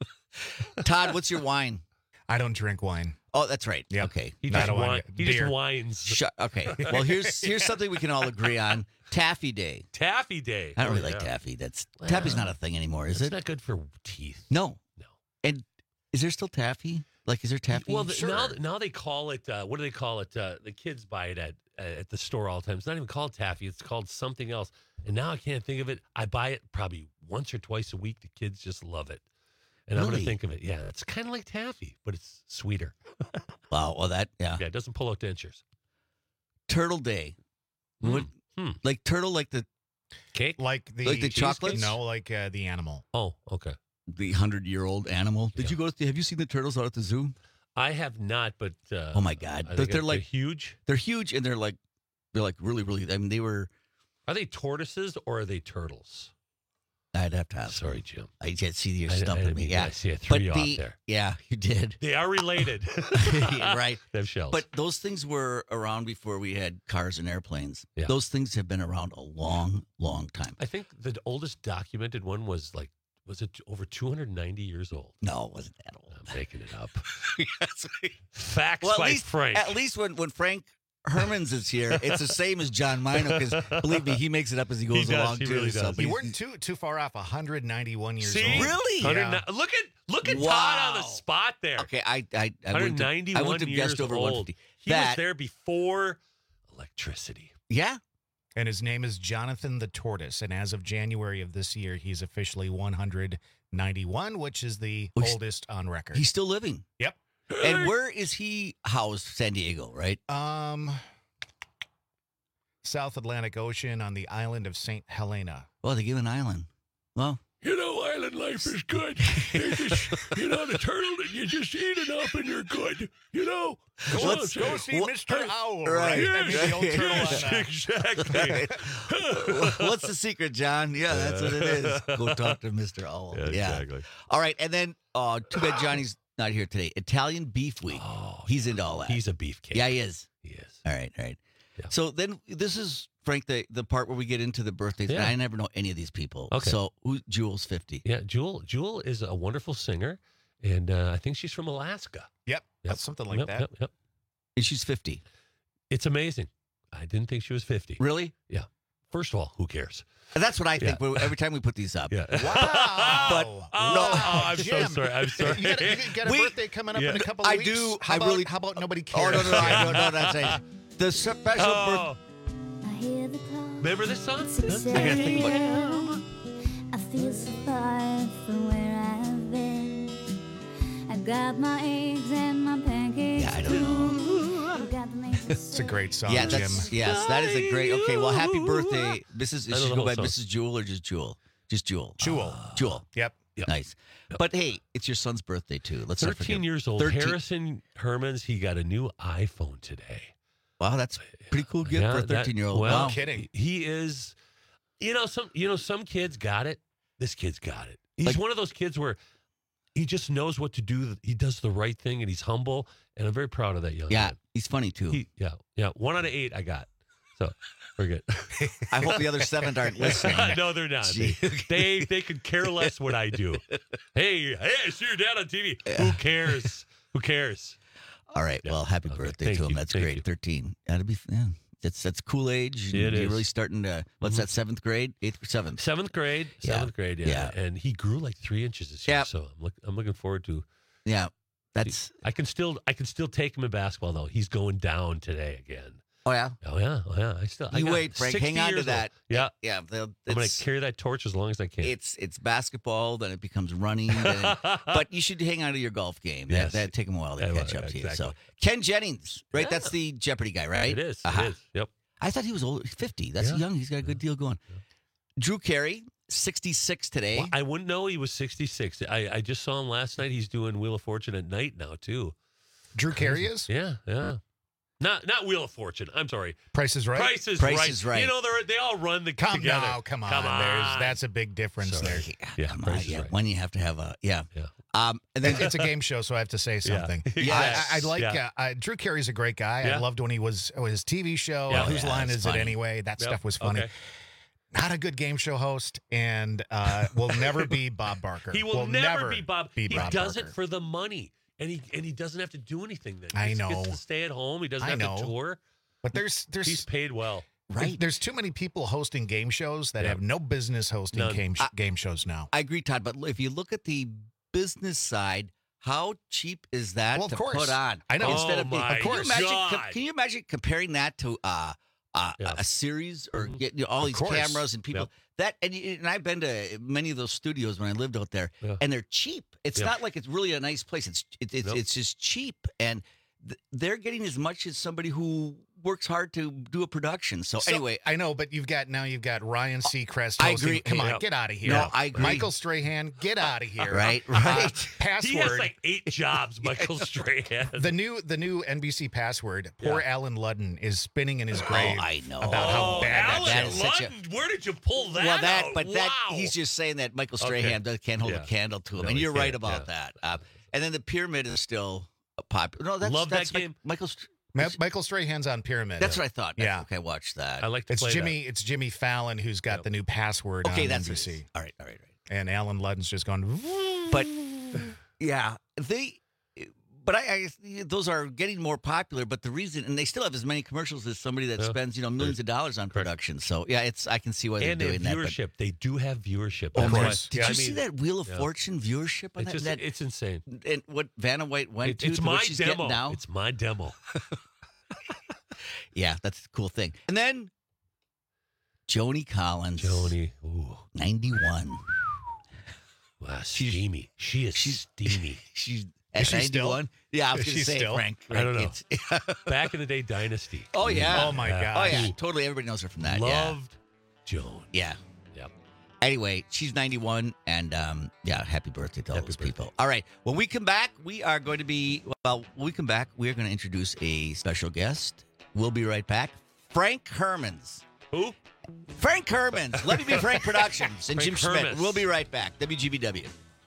Todd, what's your wine? I don't drink wine. Oh, that's right. Yep. Okay. He No, I just, don't want whine, it. he just Beer. whines. Shut, okay. Well, here's here's something we can all agree on. Taffy Day. Taffy Day. I don't Oh, really like yeah. taffy. That's Well, taffy's not a thing anymore, is It's it? not good for teeth. No. No. And is there still taffy? Like, is there taffy? Well, the, now now they call it. Uh, what do they call it? Uh, the kids buy it at uh, at the store all the time. It's not even called taffy. It's called something else. And now I can't think of it. I buy it probably once or twice a week. The kids just love it. And I'm going Really? to think of it. Yeah, it's kind of like taffy, but it's sweeter. Wow. Well, that yeah. Yeah, it doesn't pull out dentures. Turtle Day. What? Hmm. Like turtle? Like the Cake? Like the, Like the cheesecake? chocolates? No, like uh, the animal. Oh, okay. the hundred year old animal? Did Yeah. you go? To, have you seen the turtles out at the zoo? I have not, but uh, Oh my God! I They're, think they're like huge. they're huge and they're like they're like really really. I mean, they were. Are they tortoises or are they turtles? I'd have to ask. Sorry, Jim. I just see you're I- I stumping didn't me. mean Yeah, that. See, I threw but you off the, there. Yeah, you did. They are related. Right. They have shells. But those things were around before we had cars and airplanes. Yeah. Those things have been around a long, long time. I think the oldest documented one was like, was it over two hundred ninety years old? No, it wasn't that old. I'm making it up. Yes. Facts Well, at by least, Frank. at least when, when Frank Hermans is here, it's the same as John Mino because believe me, he makes it up as he goes He does, along he too. really so does. he's- You weren't too too far off. one hundred ninety-one years See? old. Really? one hundred Yeah. ni- Look at look at Todd on the Wow. spot there. Okay, I I, I one wouldn't hundred have, ninety-one I wouldn't have years guessed over old. one fifty. He that, was there before electricity. Yeah. And his name is Jonathan the Tortoise. And as of January of this year, he's officially one hundred ninety-one, which is the Oh, he's- oldest on record. He's still living. Yep. And where is he housed? San Diego, right? Um, South Atlantic Ocean on the island of Saint Helena. Well, they give an island. Well, You know, island life is good. You just, you know, the turtle, you just eat enough and you're good. You know? Come on, Let's say- Go see What- Mister Owl, Right. right? Yes, I mean, the old turtle yes, on that. exactly. Right. What's the secret, John? Yeah, that's what it is. Go talk to Mister Owl. Yeah, Yeah. exactly. All right, and then uh, too bad Johnny's not here today. Italian Beef Week. Oh, He's into all that. He's a beefcake. Yeah, he is. He is. All right, all right. Yeah. So then this is Frank the the part where we get into the birthdays. And Yeah. I never know any of these people. Okay. So who Jules fifty? Yeah, Jewel. Jewel is a wonderful singer, and uh, I think she's from Alaska. Yep, Yep. that's something like Yep, that. Yep, yep. And she's fifty. It's amazing. I didn't think she was fifty. Really? Yeah. first of all, who cares? And that's what I think Yeah. when- every time we put these up. Yeah. Wow. But Oh, no, oh, I'm Jim, so sorry. I'm sorry. You got, a- you got a We- birthday coming up Yeah. in a couple of I weeks. do. How I about, really. How about nobody Oh cares? no, no, no, I don't know. That's it. The special Oh. birth. Remember this song? I gotta think about it. I feel so far from where I've been. I got my eggs and my pancakes. Yeah, I don't know. It's a great song, Yeah, Jim. that's yes, that is a great. Okay, well, happy birthday, Missus I Is know she the go whole by song. Missus Jewel or just Jewel? Just Jewel. Jewel. Jewel. Yep. Nice. But hey, it's your son's birthday too. Let's not thirteen forget. years old. thirteen Harrison Hermans, he got a new iPhone today. Wow, that's pretty cool gift for a that- thirteen-year-old. Well, Wow. kidding. He is, you know, some you know some kids got it. This kid's got it. He's Like- one of those kids where he just knows what to do. He does the right thing, and he's humble. And I'm very proud of that young Yeah, man. he's funny too. He, yeah, yeah. One out of eight I got. So we're good. I hope the other seven aren't listening. No, they're not. Gee. They, they they could care less what I do. Hey, hey, I see your dad on T V. Who cares? Who cares? All right. Well, happy Okay, birthday thank to him. you, That's thank great. you. thirteen. That'd be yeah. That's that's cool age. It You're is. really starting to. What's that? Seventh grade, eighth, seventh. Seventh grade. Yeah. Seventh grade. Yeah. Yeah. And he grew like three inches this year. Yeah. So I'm look, I'm looking forward to. Yeah, that's. I can still I can still take him in basketball though. He's going down today again. Oh yeah. Oh yeah. Oh yeah. I still. I You got wait, Frank. Hang sixty on to years that. old. Yeah. Yeah. they'll- I'm going it's- to carry that torch as long as I can. It's it's basketball, then it becomes running. Then but you should hang on to your golf game. That Yes. that'd take him a while to Yeah, catch well, up to you. exactly. So Ken Jennings, right? Yeah. That's the Jeopardy guy, right? It is. Uh-huh. It is. Yep. I thought he was old, fifty. That's Yeah. young. He's got a good deal going. Drew Carey, sixty-six today. Well, I wouldn't know he was sixty-six. I, I just saw him last night. He's doing Wheel of Fortune at night now too. Drew Carey is? Yeah, yeah. Not not Wheel of Fortune. I'm sorry. Price is Right? Price is Price right. is Right. You know they they all run the Come together. now, come on. Come on. There's that's a big difference Sorry. there. Yeah, Come Price on, is yeah. Right. When you have to have a yeah. Yeah. Um, and then It's a game show, so I have to say something. Yes. I, I, I like Yeah. uh, uh, Drew Carey's a great guy. Yeah. I loved when he was oh, his T V show. Yeah. uh, Whose Yeah, line it's is funny. it anyway? That Yep. stuff was funny. Okay. Not a good game show host, and uh, will never be Bob Barker. He will, never, be Bob. Be he Bob does Barker. it for the money, and he and he doesn't have to do anything. Then I He just know. Gets to stay at home. He doesn't I have know. to tour. But there's there's He's paid well. Right. There's too many people hosting game shows that Yeah. have no business hosting None. game, sh- I- game shows now. I agree, Todd. But if you look at the business side, how cheap is that Well, of to course. put on? I know. Instead Oh, of, my can you imagine? God. Can you imagine comparing that to uh, uh, Yeah. a series or Mhm. get you know, all Of these course. cameras and people? Yep. That and, and I've been to many of those studios when I lived out there, Yeah. and they're cheap. It's Yeah. not like it's really a nice place. It's it, it's Nope. it's just cheap, and th- they're getting as much as somebody who works hard to do a production. So, So, anyway, I know, but you've got now you've got Ryan Seacrest. I hosting. agree. Come on, Yeah. get out of here. No, I agree. Michael Strahan, get out of here. right, Uh, right. password. He has like eight jobs. Michael Strahan. the new the new N B C password. Poor Yeah. Alan Ludden is spinning in his grave. Oh, I know. about how oh, bad that Alan that is such a- Ludden, where did you pull that? well, that, out? but wow. that he's just saying that Michael Strahan Okay. can't hold Yeah. a candle to him, No, and he you're right can't, about yeah. that. Uh, and then the pyramid is still popular. No, that's Love that's that Mi- game. Michael. Str- Ma- Michael Strahan's on Pyramid. That's what I thought. That's, Yeah. okay, watch that. I like to It's play Jimmy. It's Jimmy Fallon who's got Yep. the new password. okay, on that's N B it. C. All right, all right, right. And Alan Ludden's just gone. But yeah, they. But I, I, those are getting more popular. But the reason, and they still have as many commercials as somebody that Yeah. spends, you know, millions of dollars on production. So yeah, it's I can see why they're and they doing have that. but- viewership. They do have viewership. Of That's why- course. Did I you see mean, that Wheel of yeah. Fortune viewership on It's that? just that it's insane. and what Vanna White went It- to, it's to my what she's getting demo. now. It's my demo. Yeah, that's a cool thing. And then Joni Collins, Joni, ooh, ninety-one. wow, steamy. She is she's- steamy. She's Is at she still? ninety-one. Yeah, I was Is going to she say, still? Frank. I don't know. It's- Back in the day, Dynasty. oh yeah. Oh my Yeah. Oh gosh. yeah. Totally. Everybody knows her from that. Yeah. Loved Joan. Yeah. Yep. Anyway, she's ninety-one, and um, yeah, happy birthday to all Happy those birthday. people. All right, when we come back, we are going to be well. When we come back, we are going to introduce a special guest. We'll be right back. Frank Hermans. Who? Frank Hermans. Let me be Frank Productions and Frank Jim Schmidt. Hermans. We'll be right back. W G B W.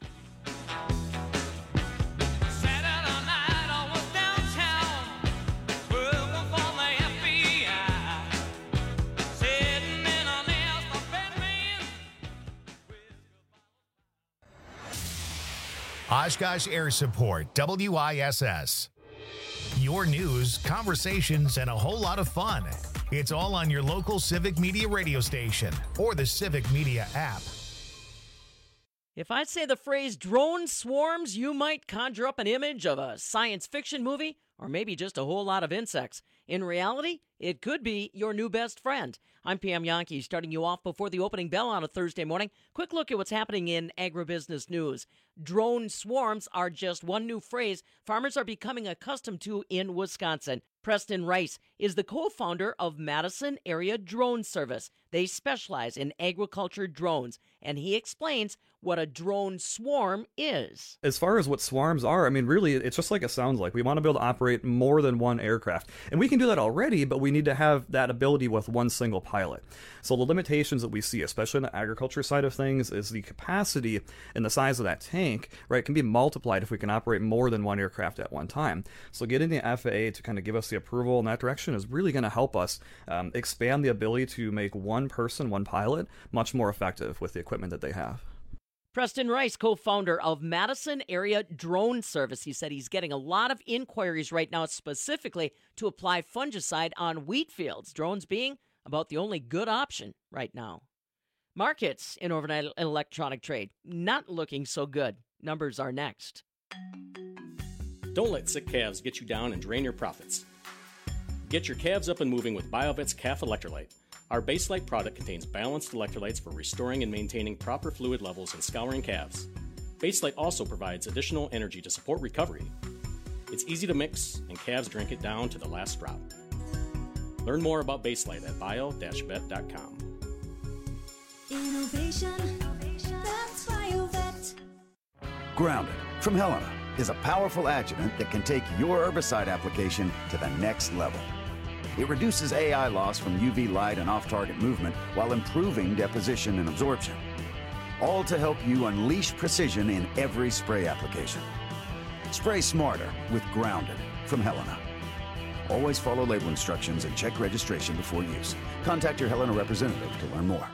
Oshkosh Air Support, W I S S. Your news, conversations, and a whole lot of fun. It's all on your local Civic Media radio station or the Civic Media app. If I say the phrase drone swarms, you might conjure up an image of a science fiction movie or maybe just a whole lot of insects. In reality, it could be your new best friend. I'm Pam Yankee, starting you off before the opening bell on a Thursday morning. Quick look at what's happening in agribusiness news. Drone swarms are just one new phrase farmers are becoming accustomed to in Wisconsin. Preston Rice is the co-founder of Madison Area Drone Service. They specialize in agriculture drones, and he explains what a drone swarm is. As far as what swarms are, I mean, really, it's just like it sounds like. We want to be able to operate more than one aircraft. And we can do that already, but we need to have that ability with one single pilot. So the limitations that we see, especially in the agriculture side of things, is the capacity and the size of that tank, right, can be multiplied if we can operate more than one aircraft at one time. So getting the F A A to kind of give us the approval in that direction is really going to help us um, expand the ability to make one person, one pilot, much more effective with the equipment that they have. Preston Rice, co-founder of Madison Area Drone Service. He said he's getting a lot of inquiries right now specifically to apply fungicide on wheat fields, drones being about the only good option right now. Markets in overnight electronic trade, not looking so good. Numbers are next. Don't let sick calves get you down and drain your profits. Get your calves up and moving with BioVet's Calf Electrolyte. Our Baselite product contains balanced electrolytes for restoring and maintaining proper fluid levels in scouring calves. Baselite also provides additional energy to support recovery. It's easy to mix, and calves drink it down to the last drop. Learn more about Baselite at bio dash vet dot com. Innovation, that's BioVet. Grounded from Helena is a powerful adjuvant that can take your herbicide application to the next level. It reduces A I loss from U V light and off-target movement while improving deposition and absorption. All to help you unleash precision in every spray application. Spray smarter with Grounded from Helena. Always follow label instructions and check registration before use. Contact your Helena representative to learn more.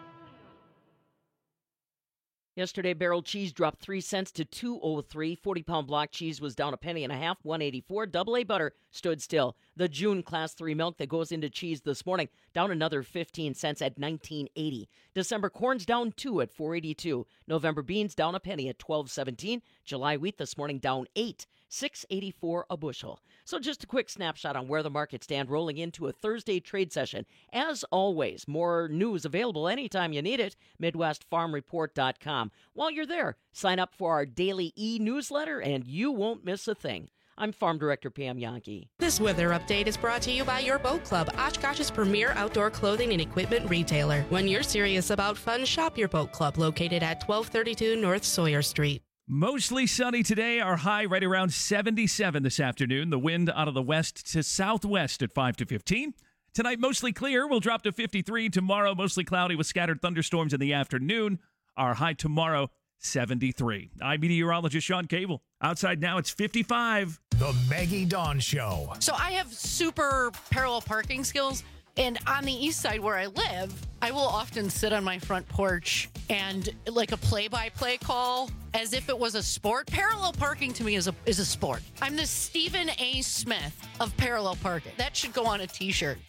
Yesterday, barrel cheese dropped three cents to two oh three. forty-pound block cheese was down a penny and a half, one eighty-four. Double A butter stood still. The June Class three milk that goes into cheese this morning down another fifteen cents at nineteen eighty. December corn's down two at four eighty-two. November beans down a penny at twelve seventeen. July wheat this morning down eight, six eighty-four a bushel. So just a quick snapshot on where the markets stand rolling into a Thursday trade session. As always, more news available anytime you need it. Midwest Farm Report dot com. While you're there, sign up for our daily e-newsletter and you won't miss a thing. I'm Farm Director Pam Yankee. This weather update is brought to you by your Boat Club, Oshkosh's premier outdoor clothing and equipment retailer. When you're serious about fun, shop your Boat Club, located at twelve thirty-two North Sawyer Street. Mostly sunny today. Our high right around seventy-seven this afternoon. The wind out of the west to southwest at five to fifteen. Tonight, mostly clear. We'll drop to fifty-three. Tomorrow, mostly cloudy with scattered thunderstorms in the afternoon. Our high tomorrow, seventy-three. I'm meteorologist Sean Cable. Outside now, it's fifty-five. The Maggie Dawn Show. So I have super parallel parking skills. And on the east side where I live, I will often sit on my front porch and like a play-by-play call as if it was a sport. Parallel parking to me is a is a sport. I'm the Stephen A. Smith of parallel parking. That should go on a t-shirt.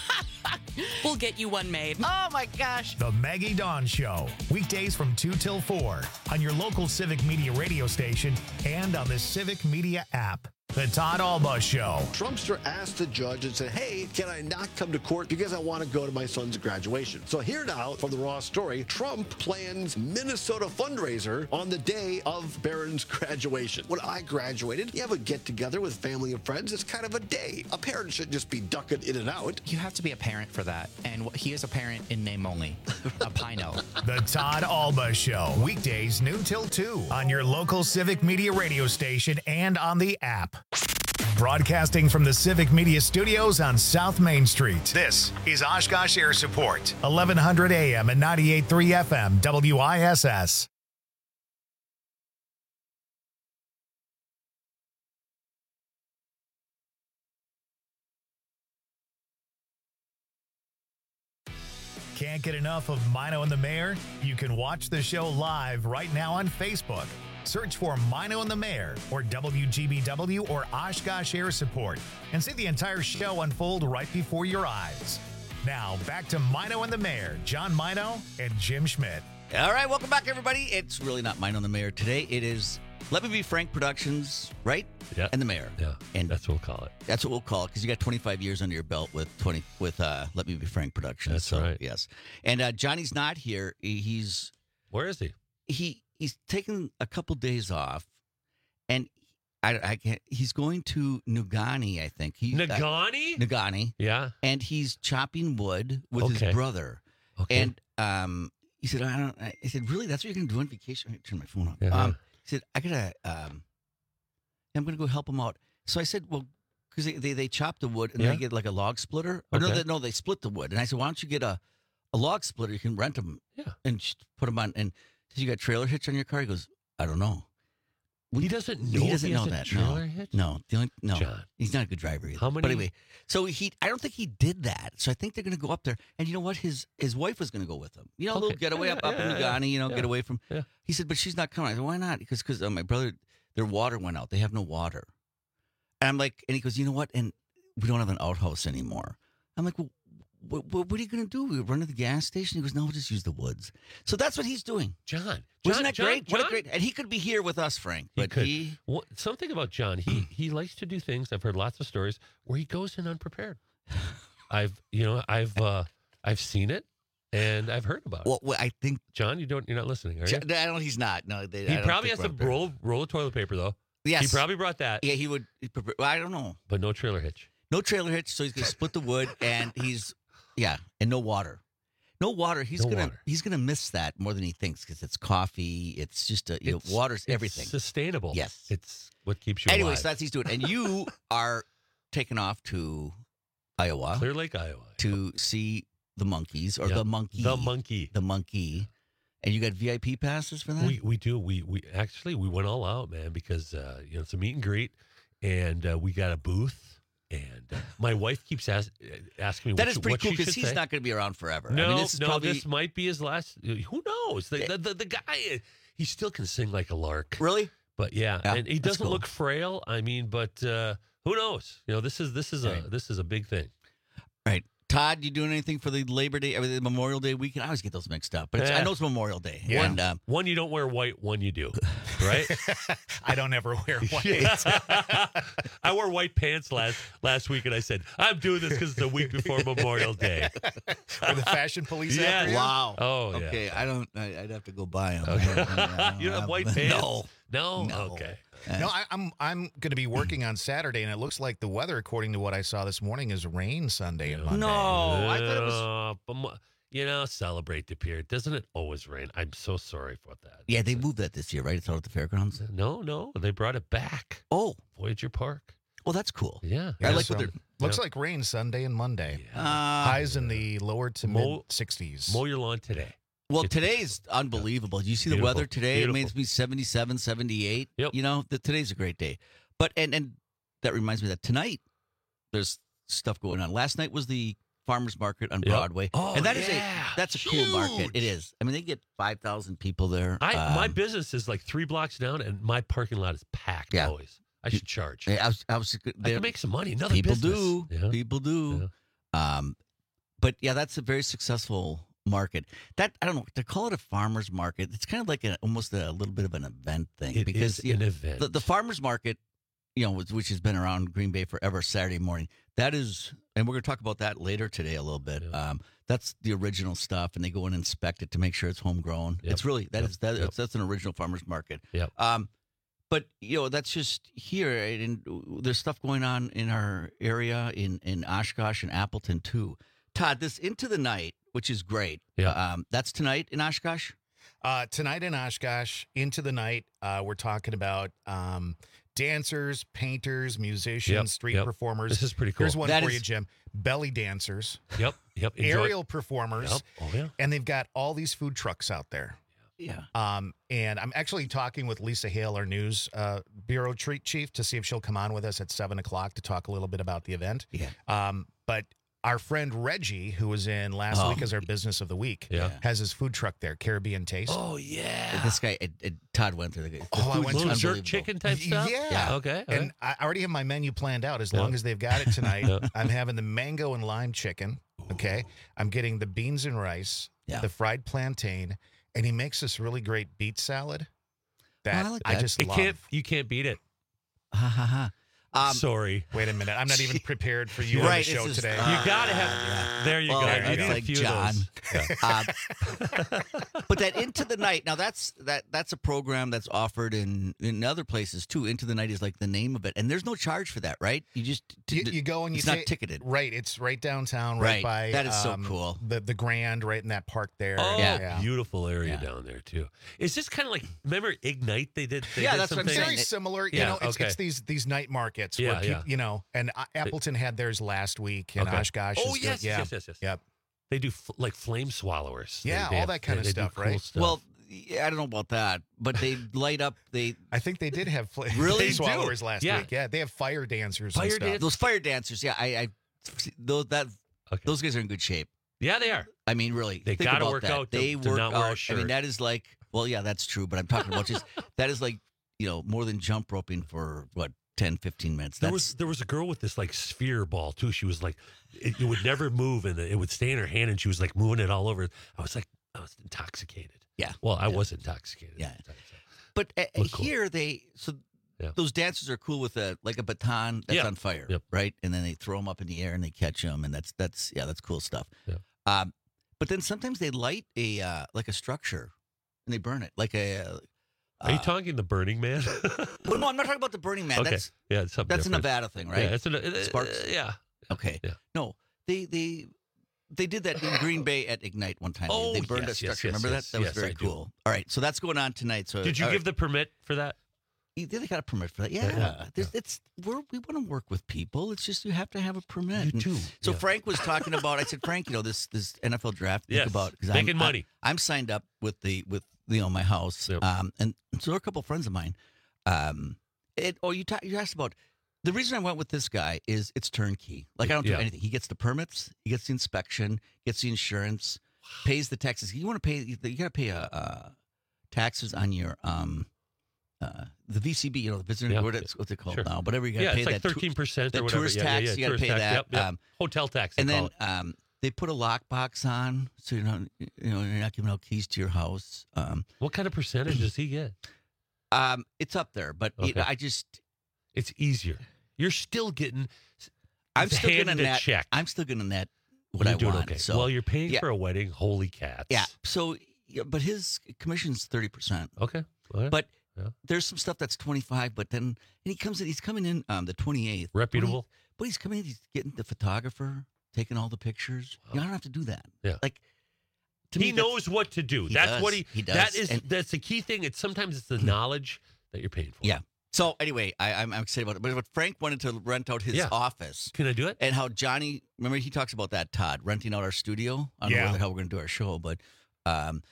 We'll get you one made. Oh my gosh. The Maggie Dawn Show. Weekdays from two till four on your local Civic Media radio station and on the Civic Media app. The Todd Alba Show. Trumpster asked the judge and said, hey, can I not come to court because I want to go to my son's graduation? So here now from the Raw story, Trump plans Minnesota fundraiser on the day of Barron's graduation. When I graduated, you have a get-together with family and friends. It's kind of a day. A parent should just be ducking in and out. You have to be a parent for that. And he is a parent in name only. A Pino. The Todd Alba Show. Weekdays noon till two on your local Civic Media radio station and on the app. Broadcasting from the Civic Media Studios on South Main Street. This is Oshkosh Air Support, eleven hundred A M and ninety-eight point three F M, W I S S. Can't get enough of Mino and the Mayor? You can watch the show live right now on Facebook. Search for Mino and the Mayor or W G B W or Oshkosh Air Support and see the entire show unfold right before your eyes. Now, back to Mino and the Mayor, John Mino and Jim Schmidt. All right, welcome back, everybody. It's really not Mino and the Mayor today. It is Let Me Be Frank Productions, right? Yeah. And the Mayor. Yeah. And that's what we'll call it. That's what we'll call it because you got twenty-five years under your belt with twenty with uh, Let Me Be Frank Productions. That's so, right. Yes. And uh, Johnny's not here. He- He's Where is he? he he's taken a couple days off, and I, I can't. He's going to Nugani, I think. He, Nagani? I, Nugani. Yeah. And he's chopping wood with Okay. his brother. Okay. And um, he said, I don't. I said, really? That's what you're going to do on vacation? I turn my phone off. Yeah. Um, he said, I gotta. Um, I'm going to go help him out. So I said, well, because they, they they chop the wood and Yeah. they get like a log splitter. Or no, Okay. they, no, they split the wood. And I said, why don't you get a a log splitter? You can rent them. Yeah. And just put them on. And he said, you got trailer hitch on your car? He goes, I don't know. He doesn't know He if doesn't he has know a that. trailer no, hitch? no, the only, no. John. He's not a good driver either. How many- But anyway, so he, I don't think he did that. So I think they're going to go up there. And you know what? His his wife was going to go with him. You know, a little Okay. getaway Yeah, up, up yeah, in yeah, Nugani. You know, yeah. get away from. Yeah. He said, but she's not coming. I said, why not? Because because uh, my brother, their water went out. They have no water. And I'm like, and he goes, you know what? And we don't have an outhouse anymore. I'm like, well, what, what, what are you going to do? We run to the gas station? He goes, no, we'll just use the woods. So that's what he's doing. John. Wasn't John- that John- great? What a John- great! And he could be here with us, Frank. He But could. he, What, something about John, he he likes to do things. I've heard lots of stories where he goes in unprepared. I've you know I've uh, I've seen it and I've heard about well, it. well, I think John, you don't you're not listening, are you? I don't. He's not. No, they, I He don't probably think has to we're- roll roll of toilet paper though. Yes. He probably brought that, Yeah, he would. he prepare- well, I don't know. but no trailer hitch. No trailer hitch, so he's going to split the wood, and he's yeah, and no water. No water. He's No gonna water. he's gonna miss that more than he thinks because it's coffee. It's just a you know, water's it's everything. Sustainable. Yes. It's what keeps you Anyway, alive. so that's what he's doing, and you are taking off to Iowa Clear Lake, Iowa. to see the monkeys or Yep. the monkey, The monkey. the monkey, and you got V I P passes for that. We we do. We we actually we went all out, man, because uh, you know it's a meet and greet, and uh, we got a booth. And uh, my wife keeps ask, asking me that what is she- pretty what cool she because should he's say. not going to be around forever. No, I mean, this is no, probably, this might be his last. Who knows? The, the, the, the guy, he still can sing like a lark. Really? But yeah, Yeah, and he that's doesn't cool. look frail. I mean, but uh, who knows? You know, this is this is a Right. this is a big thing. Right. Todd, you doing anything for the Labor Day, or the Memorial Day weekend? I always get those mixed up, but it's, Yeah. I know it's Memorial Day. Yeah. And um, One you don't wear white, one you do, right? I don't ever wear white. I wore white pants last last week, and I said I'm doing this because it's a week before Memorial Day. Or the fashion police Yeah. after you? wow. Oh, yeah. Okay, I don't. I, I'd have to go buy them. Okay. You don't have white pants? No. No? No. Okay. No, I, I'm I'm going to be working on Saturday, and it looks like the weather, according to what I saw this morning, is rain Sunday and Monday. No, I thought it was. Uh, but mo- you know, celebrate the pier. Doesn't it always rain? I'm so sorry for that. Yeah, they moved that this year, right? It's out at the fairgrounds. No, no, they brought it back. Oh, Voyager Park. well, that's cool. Yeah. I like so what they're. looks Yeah. like rain Sunday and Monday. Yeah. Uh, Highs in the lower to Mo- mid sixties. Mow your lawn today. well, It's- today's unbelievable. Do you see the Beautiful. weather today? It Beautiful. means to be seventy-seven, seventy-eight. Yep. You know, the, today's a great day. But and and that reminds me that tonight there's stuff going on. Last night was the farmers market on Yep. Broadway, Oh, and that is yeah. a that's a cool market. Huge. It is. I mean, they get five thousand people there. I my Um, business is like three blocks down, and my parking lot is packed Yeah. always. I should charge. I was, I was, I there- can make some money. Another people business. do. Yeah. People do. Um, but yeah, that's a very successful market. That I don't know. To call it a farmers market, it's kind of like a, almost a little bit of an event thing It because is you an know, event. The, the farmers market, you know, which- which has been around Green Bay forever, Saturday morning. That is, and we're going to talk about that later today a little bit. Yeah. Um, that's the original stuff, and they go and inspect it to make sure it's homegrown. Yep. It's really that Yep. is that, Yep. that's, that's an original farmers market. Yep. Um, but you know that's just here, right? And there's stuff going on in our area in in Oshkosh and Appleton too. Todd, this Into the Night, which is great. Yeah. Um, that's tonight in Oshkosh. Uh, tonight in Oshkosh, into the night, uh, we're talking about um, dancers, painters, musicians, Yep, street yep. performers. This is pretty cool. Here's one That for is- you, Jim. Belly dancers, Yep. Yep. Enjoy. aerial performers, Yep. Oh yeah. and they've got all these food trucks out there. Yeah. Um, and I'm actually talking with Lisa Hale, our news uh, bureau treat chief, to see if she'll come on with us at seven o'clock to talk a little bit about the event. Yeah. Um, but our friend Reggie, who was in last Oh. week as our business of the week, Yeah. has his food truck there, Caribbean Taste. Oh yeah. This guy, it, it, Todd went through the, the Oh, I food's went to- Little jerk unbelievable. chicken type stuff. Yeah. Okay. And I already have my menu planned out. As long Yeah. as they've got it tonight, Yeah. I'm having the mango and lime chicken. Okay. I'm getting the beans and rice, Yeah. the fried plantain, and he makes this really great beet salad that I like I that. just it love. can't. You can't beat it. Ha ha ha. Um, Sorry. Wait a minute. I'm not even prepared for you on Right, the show it's just- today. You gotta have. There you Well, go. that's You need like a few John. of those. Yeah. Uh, but that Into the Night, now that's that that's a program that's offered in in other places too. Into the Night is like the name of it, and there's no charge for that, right? You just you, you go and you it's say, not ticketed. Right. It's right downtown, right, Right. by That is so um, cool. The the Grand, right in that park there. Oh, Yeah. beautiful area Yeah. down there too. Is this kind of like remember Ignite? They did. They Yeah, did that's what I'm something? Very saying. similar, you Yeah, know. It's, okay. it's these these night markets, Yeah, where peop- yeah. you know. And uh, Appleton had theirs last week, and Okay. Oshkosh. Oh is yes, doing, yeah, yes, yes, yes. yep. They do f- like flame swallowers. They- Yeah, they all have- that kind they- of they do stuff, cool right? stuff. Well, yeah, I don't know about that, but they light up. They I think they did have fl- Really? flame swallowers last Yeah. week. Yeah, they have fire dancers. Fire and stuff. dan- those fire dancers. Yeah, I, I those that Okay. those guys are in good shape. yeah, they are. I mean, really, They think gotta about work that. out to- They to work not wear a out. I shirt. mean, that is like, well, yeah, that's true. But I'm talking about just that is like, you know, more than jump roping for what ten, fifteen minutes. There That's was there was a girl with this like sphere ball too. She was like, it, it would never move, and it would stay in her hand, and she was like moving it all over. I was like, I was intoxicated. yeah. Well, I Yeah. was intoxicated. Yeah. at the time, so. But uh, Look cool. here they so Yeah. those dancers are cool with a like a baton that's Yeah. on fire, Yep. right? And then they throw them up in the air and they catch them, and that's that's yeah, that's cool stuff. Yeah. Um, but then sometimes they light a uh, like a structure and they burn it like a. Uh, Are you talking the Burning Man? well, no, I'm not talking about the Burning Man. okay. That's yeah, it's something that's a different. Nevada thing, right? Yeah, it's an, it, it- Sparks? yeah. Okay. Yeah. No, they they they did that in Green Bay at Ignite one time. Oh, they burned yes, a yes, structure. yes, Remember yes, that? That was yes, very I do. cool. All right, so that's going on tonight. So Did you all give right. the permit for that? Yeah, they got a permit for that. Yeah, Yeah, There's, it's we're, we want to work with people. It's just you have to have a permit. You And too. So Yeah. Frank was talking about. I said, Frank, you know this this N F L draft. Think Yes, about 'cause making I'm, money. I, I'm signed up with the with you know my house. Yep. Um, and so there are a couple of friends of mine. Um, it oh you ta- you asked about. The reason I went with this guy is it's turnkey. Like I don't do Yeah. anything. He gets the permits, he gets the inspection, gets the insurance, pays the taxes. You want to pay? You got to pay uh, uh, taxes on your um, uh, the V C B. You know, the visitor. Yeah. What it's what's it called Sure. now? Whatever you got to Yeah, pay it's like that tou- thirteen percent that or whatever. tourist yeah, tax. yeah, yeah. You got to tourist pay tax. that. Yep, yep. Um, Hotel tax. They and call then it. um, they put a lockbox on, so you know you know you're not giving out keys to your house. Um, What kind of percentage does he get? um, it's up there, but you Okay. know, I just It's easier. You're still getting. I'm still handed gonna a net. check. I'm still gonna net what You're I doing want. okay. So well, you're paying yeah. for a wedding. Holy cats. Yeah. So, yeah, but his commission's thirty percent. Okay. All right. But Yeah. there's some stuff that's twenty-five. But then and he comes in. He's coming in um, the twenty-eighth. Reputable? But, he, but he's coming in. He's getting the photographer, taking all the pictures. You know, I don't have to do that. Yeah. Like to he me, that's- knows what to do. He That's does. what he. He does. That is. And- that's the key thing. It's sometimes it's the knowledge that you're paying for. Yeah. So anyway, I, I'm, I'm excited about it. But what Frank wanted to rent out his Yeah. office. Can I do it? And how Johnny, remember he talks about that, Todd, renting out our studio. I don't know Yeah. where the hell we're going to do our show, but um,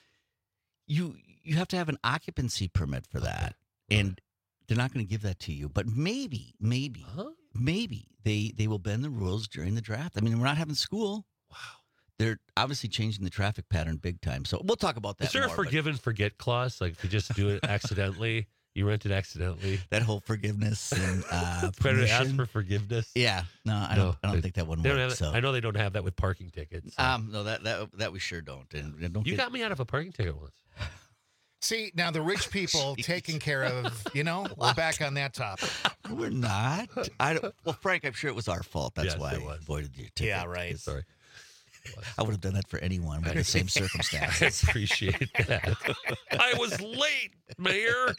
you you have to have an occupancy permit for that, and they're not going to give that to you. But maybe, maybe, Huh? maybe they they will bend the rules during the draft. I mean, we're not having school. Wow. They're obviously changing the traffic pattern big time. So we'll talk about that. Is there more, a but forgive and forget clause? Like if you just do it accidentally, you rent it accidentally. that whole forgiveness and uh, It's better to ask permission. for forgiveness. Yeah, no, I No, don't. I don't they- think that one They don't works. have, So. I know they don't have that with parking tickets. so. Um, no, that that that we sure don't. And and don't you get, got me out of a parking ticket once. See, now the rich people taking care of, you know, we're back on that topic. We're not. I don't, well, Frank, I'm sure it was our fault. That's Yes, why it I was. avoided your ticket. Yeah, right. Sorry. I would have done that for anyone by the same I circumstances. appreciate that. I was late, Mayor.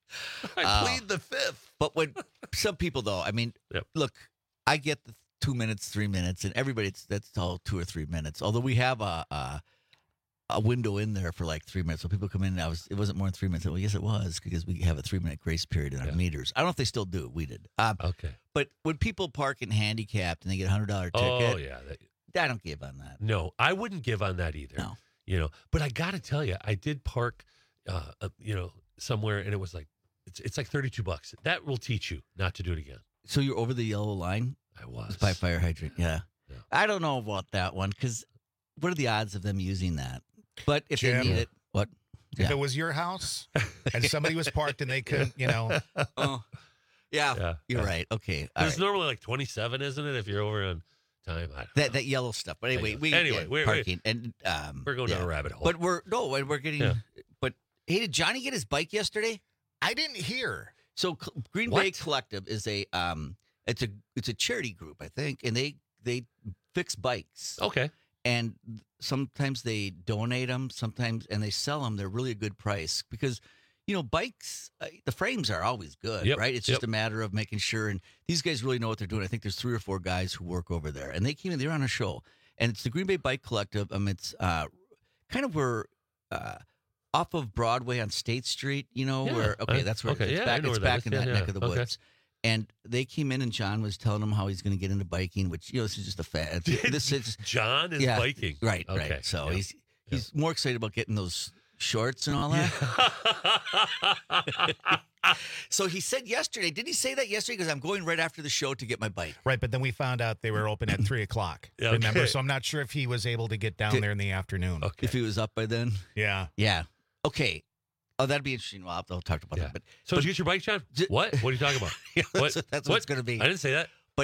I Uh, plead the fifth. But when some people, though, I mean, Yep. look, I get the two minutes, three minutes, and everybody, it's, that's all two or three minutes. Although we have a, a a window in there for like three minutes, so people come in. And I was, it wasn't more than three minutes. Well, yes, it was because we have a three minute grace period in our Yeah. meters. I don't know if they still do. We did. Um, Okay. But when people park in handicapped and they get a hundred dollar ticket, Oh yeah. That, I don't give on that. no, I wouldn't give on that either. No. You know, but I got to tell you, I did park, uh, uh, you know, somewhere, and it was like, it's it's like thirty two bucks. That will teach you not to do it again. So you're over the yellow line. I was It's by fire hydrant. Yeah. Yeah. I don't know about that one because what are the odds of them using that? But if Jim, they need it, what? If Yeah. it was your house and somebody was parked and they couldn't, you know. Oh, yeah, Yeah, you're yeah. right. Okay. all There's right. normally like twenty-seven, isn't it? If you're over on time. I don't That know. that yellow stuff. But anyway, we Anyway, yeah, we're- parking and um, We're going yeah. down a rabbit hole. But we're no, we're getting. Yeah. But hey, did Johnny get his bike yesterday? I didn't hear. So C- Green What? Bay Collective is a um, it's a it's a charity group, I think, and they they fix bikes. Okay. And sometimes they donate them, sometimes and they sell them. They're really a good price because. You know, bikes, uh, the frames are always good, Yep, right? It's yep. just a matter of making sure. And these guys really know what they're doing. I think there's three or four guys who work over there. And they came in, they're on a show. And it's the Green Bay Bike Collective. Um, it's uh, kind of where, uh, off of Broadway on State Street, you know, Yeah, where, okay, I- that's where okay, it's yeah, I back, know it's where that back is. in Yeah, that yeah, neck of the okay. woods. And they came in, and John was telling them how he's going to get into biking, which, you know, this is just a fad. This is John is yeah, biking. Right, Okay, right. So yeah. he's he's more excited about getting those shorts and all that. So he said yesterday, did he say that yesterday? Because I'm going right after the show to get my bike. Right, but then we found out they were open at three o'clock. Yeah, Remember? okay. So I'm not sure if he was able to get down Did- there in the afternoon. Okay. If he was up by then. Yeah. Yeah. Okay. Oh, that'd be interesting. Well, I'll, I'll talk about Yeah. that. But So did you get your bike, John? J- What? What are you talking about? yeah, that's, What? that's What? what it's going to be. I didn't say that. But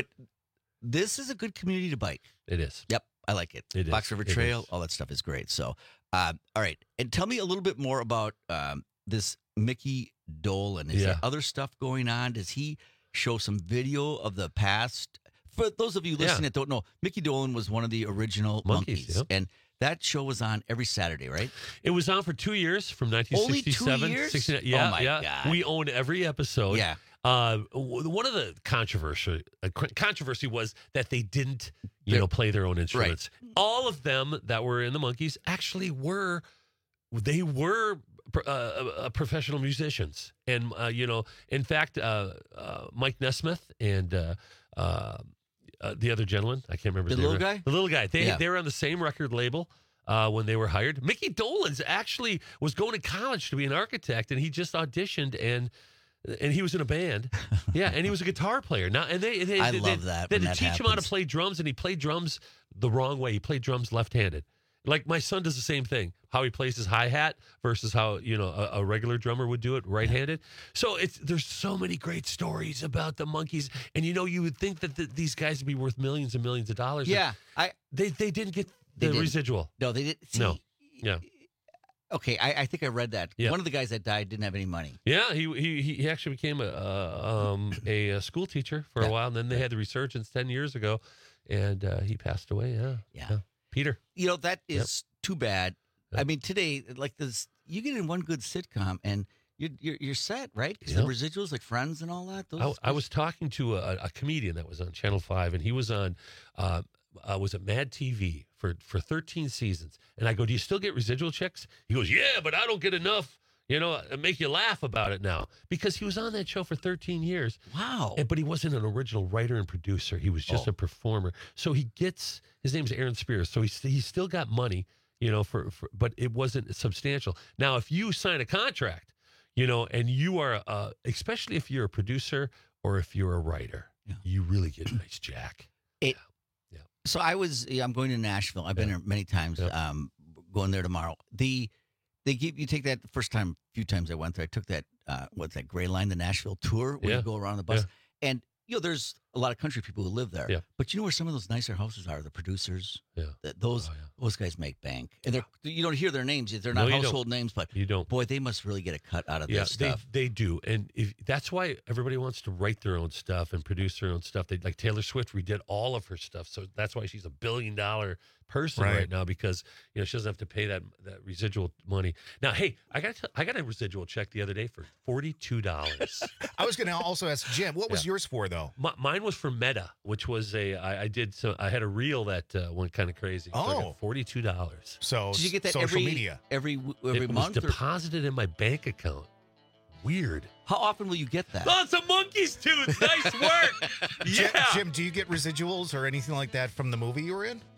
this is a good community to bike. It is. Yep, I like it. It Fox is. River It Trail, is. all that stuff is great. So, um, all right, and tell me a little bit more about um, this Mickey Dolan. Is Yeah. there other stuff going on? Does he show some video of the past? For those of you listening Yeah. that don't know, Mickey Dolan was one of the original Monkeys, Monkeys, yep. and that show was on every Saturday, right? It was on for two years from nineteen sixty-seven. Only two years? sixty-nine Yeah, Oh, my yeah. God. We own every episode. Yeah. Uh, w- one of the controversy uh, co- controversy was that they didn't, you They're- know, play their own instruments. All of them that were in the Monkeys actually were, they were uh, uh, professional musicians, and uh, you know, in fact, uh, uh, Mike Nesmith and uh, uh, uh, the other gentleman, I can't remember his The name. little guy? the little guy. They Yeah. they were on the same record label. Uh, when they were hired, Mickey Dolenz actually was going to college to be an architect, and he just auditioned and and he was in a band. Yeah, and he was a guitar player. Now, and they they I they, love they, that They when had that to teach him how to happens. play drums, and he played drums the wrong way. He played drums left-handed. Like my son does the same thing. How he plays his hi hat versus how you know a, a regular drummer would do it right-handed. So it's there's so many great stories about the Monkeys, and you know you would think that th these guys would be worth millions and millions of dollars. Yeah, I they they didn't get They the didn't. residual. no, they did. See, No. Yeah. Okay, I, I think I read that. Yeah. One of the guys that died didn't have any money. Yeah, he he he actually became a uh, um, a, uh school teacher for Yeah. a while, and then they had the resurgence ten years ago, and uh, he passed away. Yeah, Yeah. Peter. You know, that Yep. is too bad. I mean, today, like this, you get in one good sitcom and you're you're, you're set, right? Because Yep. the residuals, like Friends and all that. Those, I, I was talking to a, a comedian that was on Channel Five, and he was on uh, uh, was it Mad T V for for thirteen seasons. And I go, "Do you still get residual checks?" He goes, "Yeah, but I don't get enough. You know, to make you laugh about it now because he was on that show for thirteen years. Wow. And, but he wasn't an original writer and producer. He was just Oh. a performer. So he gets his name's Aaron Spears. So he's he still got money, you know, for, for but it wasn't substantial. Now, if you sign a contract, you know, and you are, uh, especially if you're a producer or if you're a writer, Yeah. you really get a nice jack. It, Yeah. So I was. Yeah, I'm going to Nashville. I've been Yeah. there many times. Yep. Um, going there tomorrow. The they give you take that the first time. Few times I went there. I took that. Uh, what's that Gray Line, the Nashville tour, where Yeah. you go around the bus, and you know there's a lot of country people who live there. Yeah. But you know where some of those nicer houses are? The producers. Yeah. That those Oh, yeah. those guys make bank, and they're you don't hear their names. They're No, not you don't. household names, but You don't. boy, they must really get a cut out of Yeah, this they stuff. they do, and if that's why everybody wants to write their own stuff and produce their own stuff. They like Taylor Swift redid all of her stuff, so that's why she's a billion dollar person right, Right. now because you know she doesn't have to pay that that residual money. Now, hey, I got I got a residual check the other day for forty two dollars. I was going to also ask Jim, what was Yeah. yours for, though? Mine was for Meta, which was a I, I did so I had a reel that uh, went kind of crazy. So I Oh. got forty two dollars. So Did you get that social every media. every every It was month? or- deposited in my bank account. Weird. how often will you get that? Oh, it's a monkey's tooth. Nice work. Jim, Yeah. Jim, do you get residuals or anything like that from the movie you were in?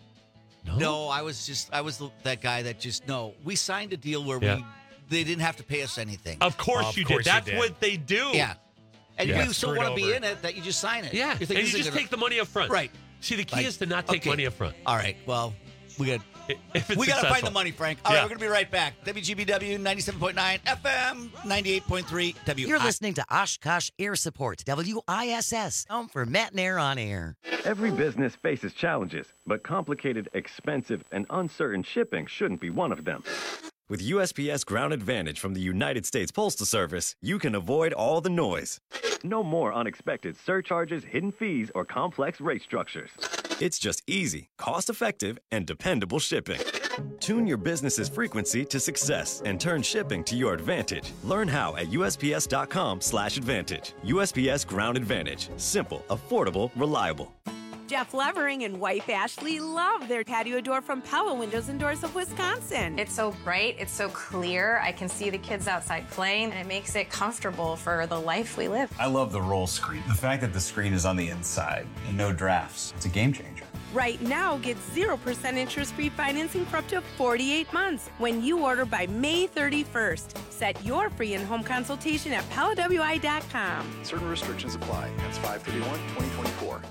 No, I was just I was the, that guy that just no. We signed a deal where Yeah. we they didn't have to pay us anything. Of course Of you course did. you That's did. what they do. yeah, and Yeah. you still Screwed want to be over. in it that you just sign it. Yeah. You think and this you is just gonna- take the money up front. right. See, the key Like, is to not take okay. money up front. All right. Well, we got If it's we got to find successful. the money, Frank. All right, Yeah. we're going to be right back. W G B W ninety-seven point nine F M, ninety-eight point three W. You're listening to Oshkosh Air Support, W I S S, home for Matt and Air on Air. Every business faces challenges, but complicated, expensive, and uncertain shipping shouldn't be one of them. With U S P S Ground Advantage from the United States Postal Service, you can avoid all the noise. No more unexpected surcharges, hidden fees, or complex rate structures. It's just easy, cost-effective, and dependable shipping. Tune your business's frequency to success and turn shipping to your advantage. Learn how at U S P S dot com slash advantage. U S P S Ground Advantage. Simple, affordable, reliable. Jeff Levering and wife Ashley love their patio door from Pella Windows and Doors of Wisconsin. It's so bright, it's so clear. I can see the kids outside playing, and it makes it comfortable for the life we live. I love the roll screen. The fact that the screen is on the inside and no drafts, it's a game changer. Right now, get zero percent interest-free financing for up to forty-eight months when you order by May thirty-first. Set your free in-home consultation at Pella W I dot com. Certain restrictions apply. That's five thirty-one twenty twenty-four.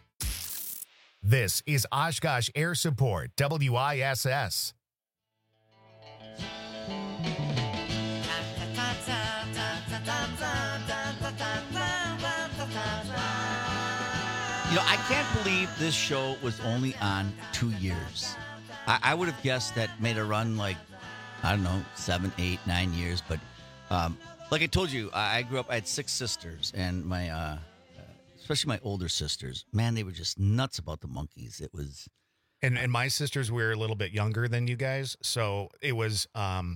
This is Oshkosh Air Support, W I S S. You know, I can't believe this show was only on two years. I, I would have guessed that made a run like, I don't know, seven, eight, nine years. But um, like I told you, I, I grew up, I had six sisters, and my, uh, especially my older sisters, man, they were just nuts about the Monkees. It was. And and my sisters were a little bit younger than you guys, so it was um,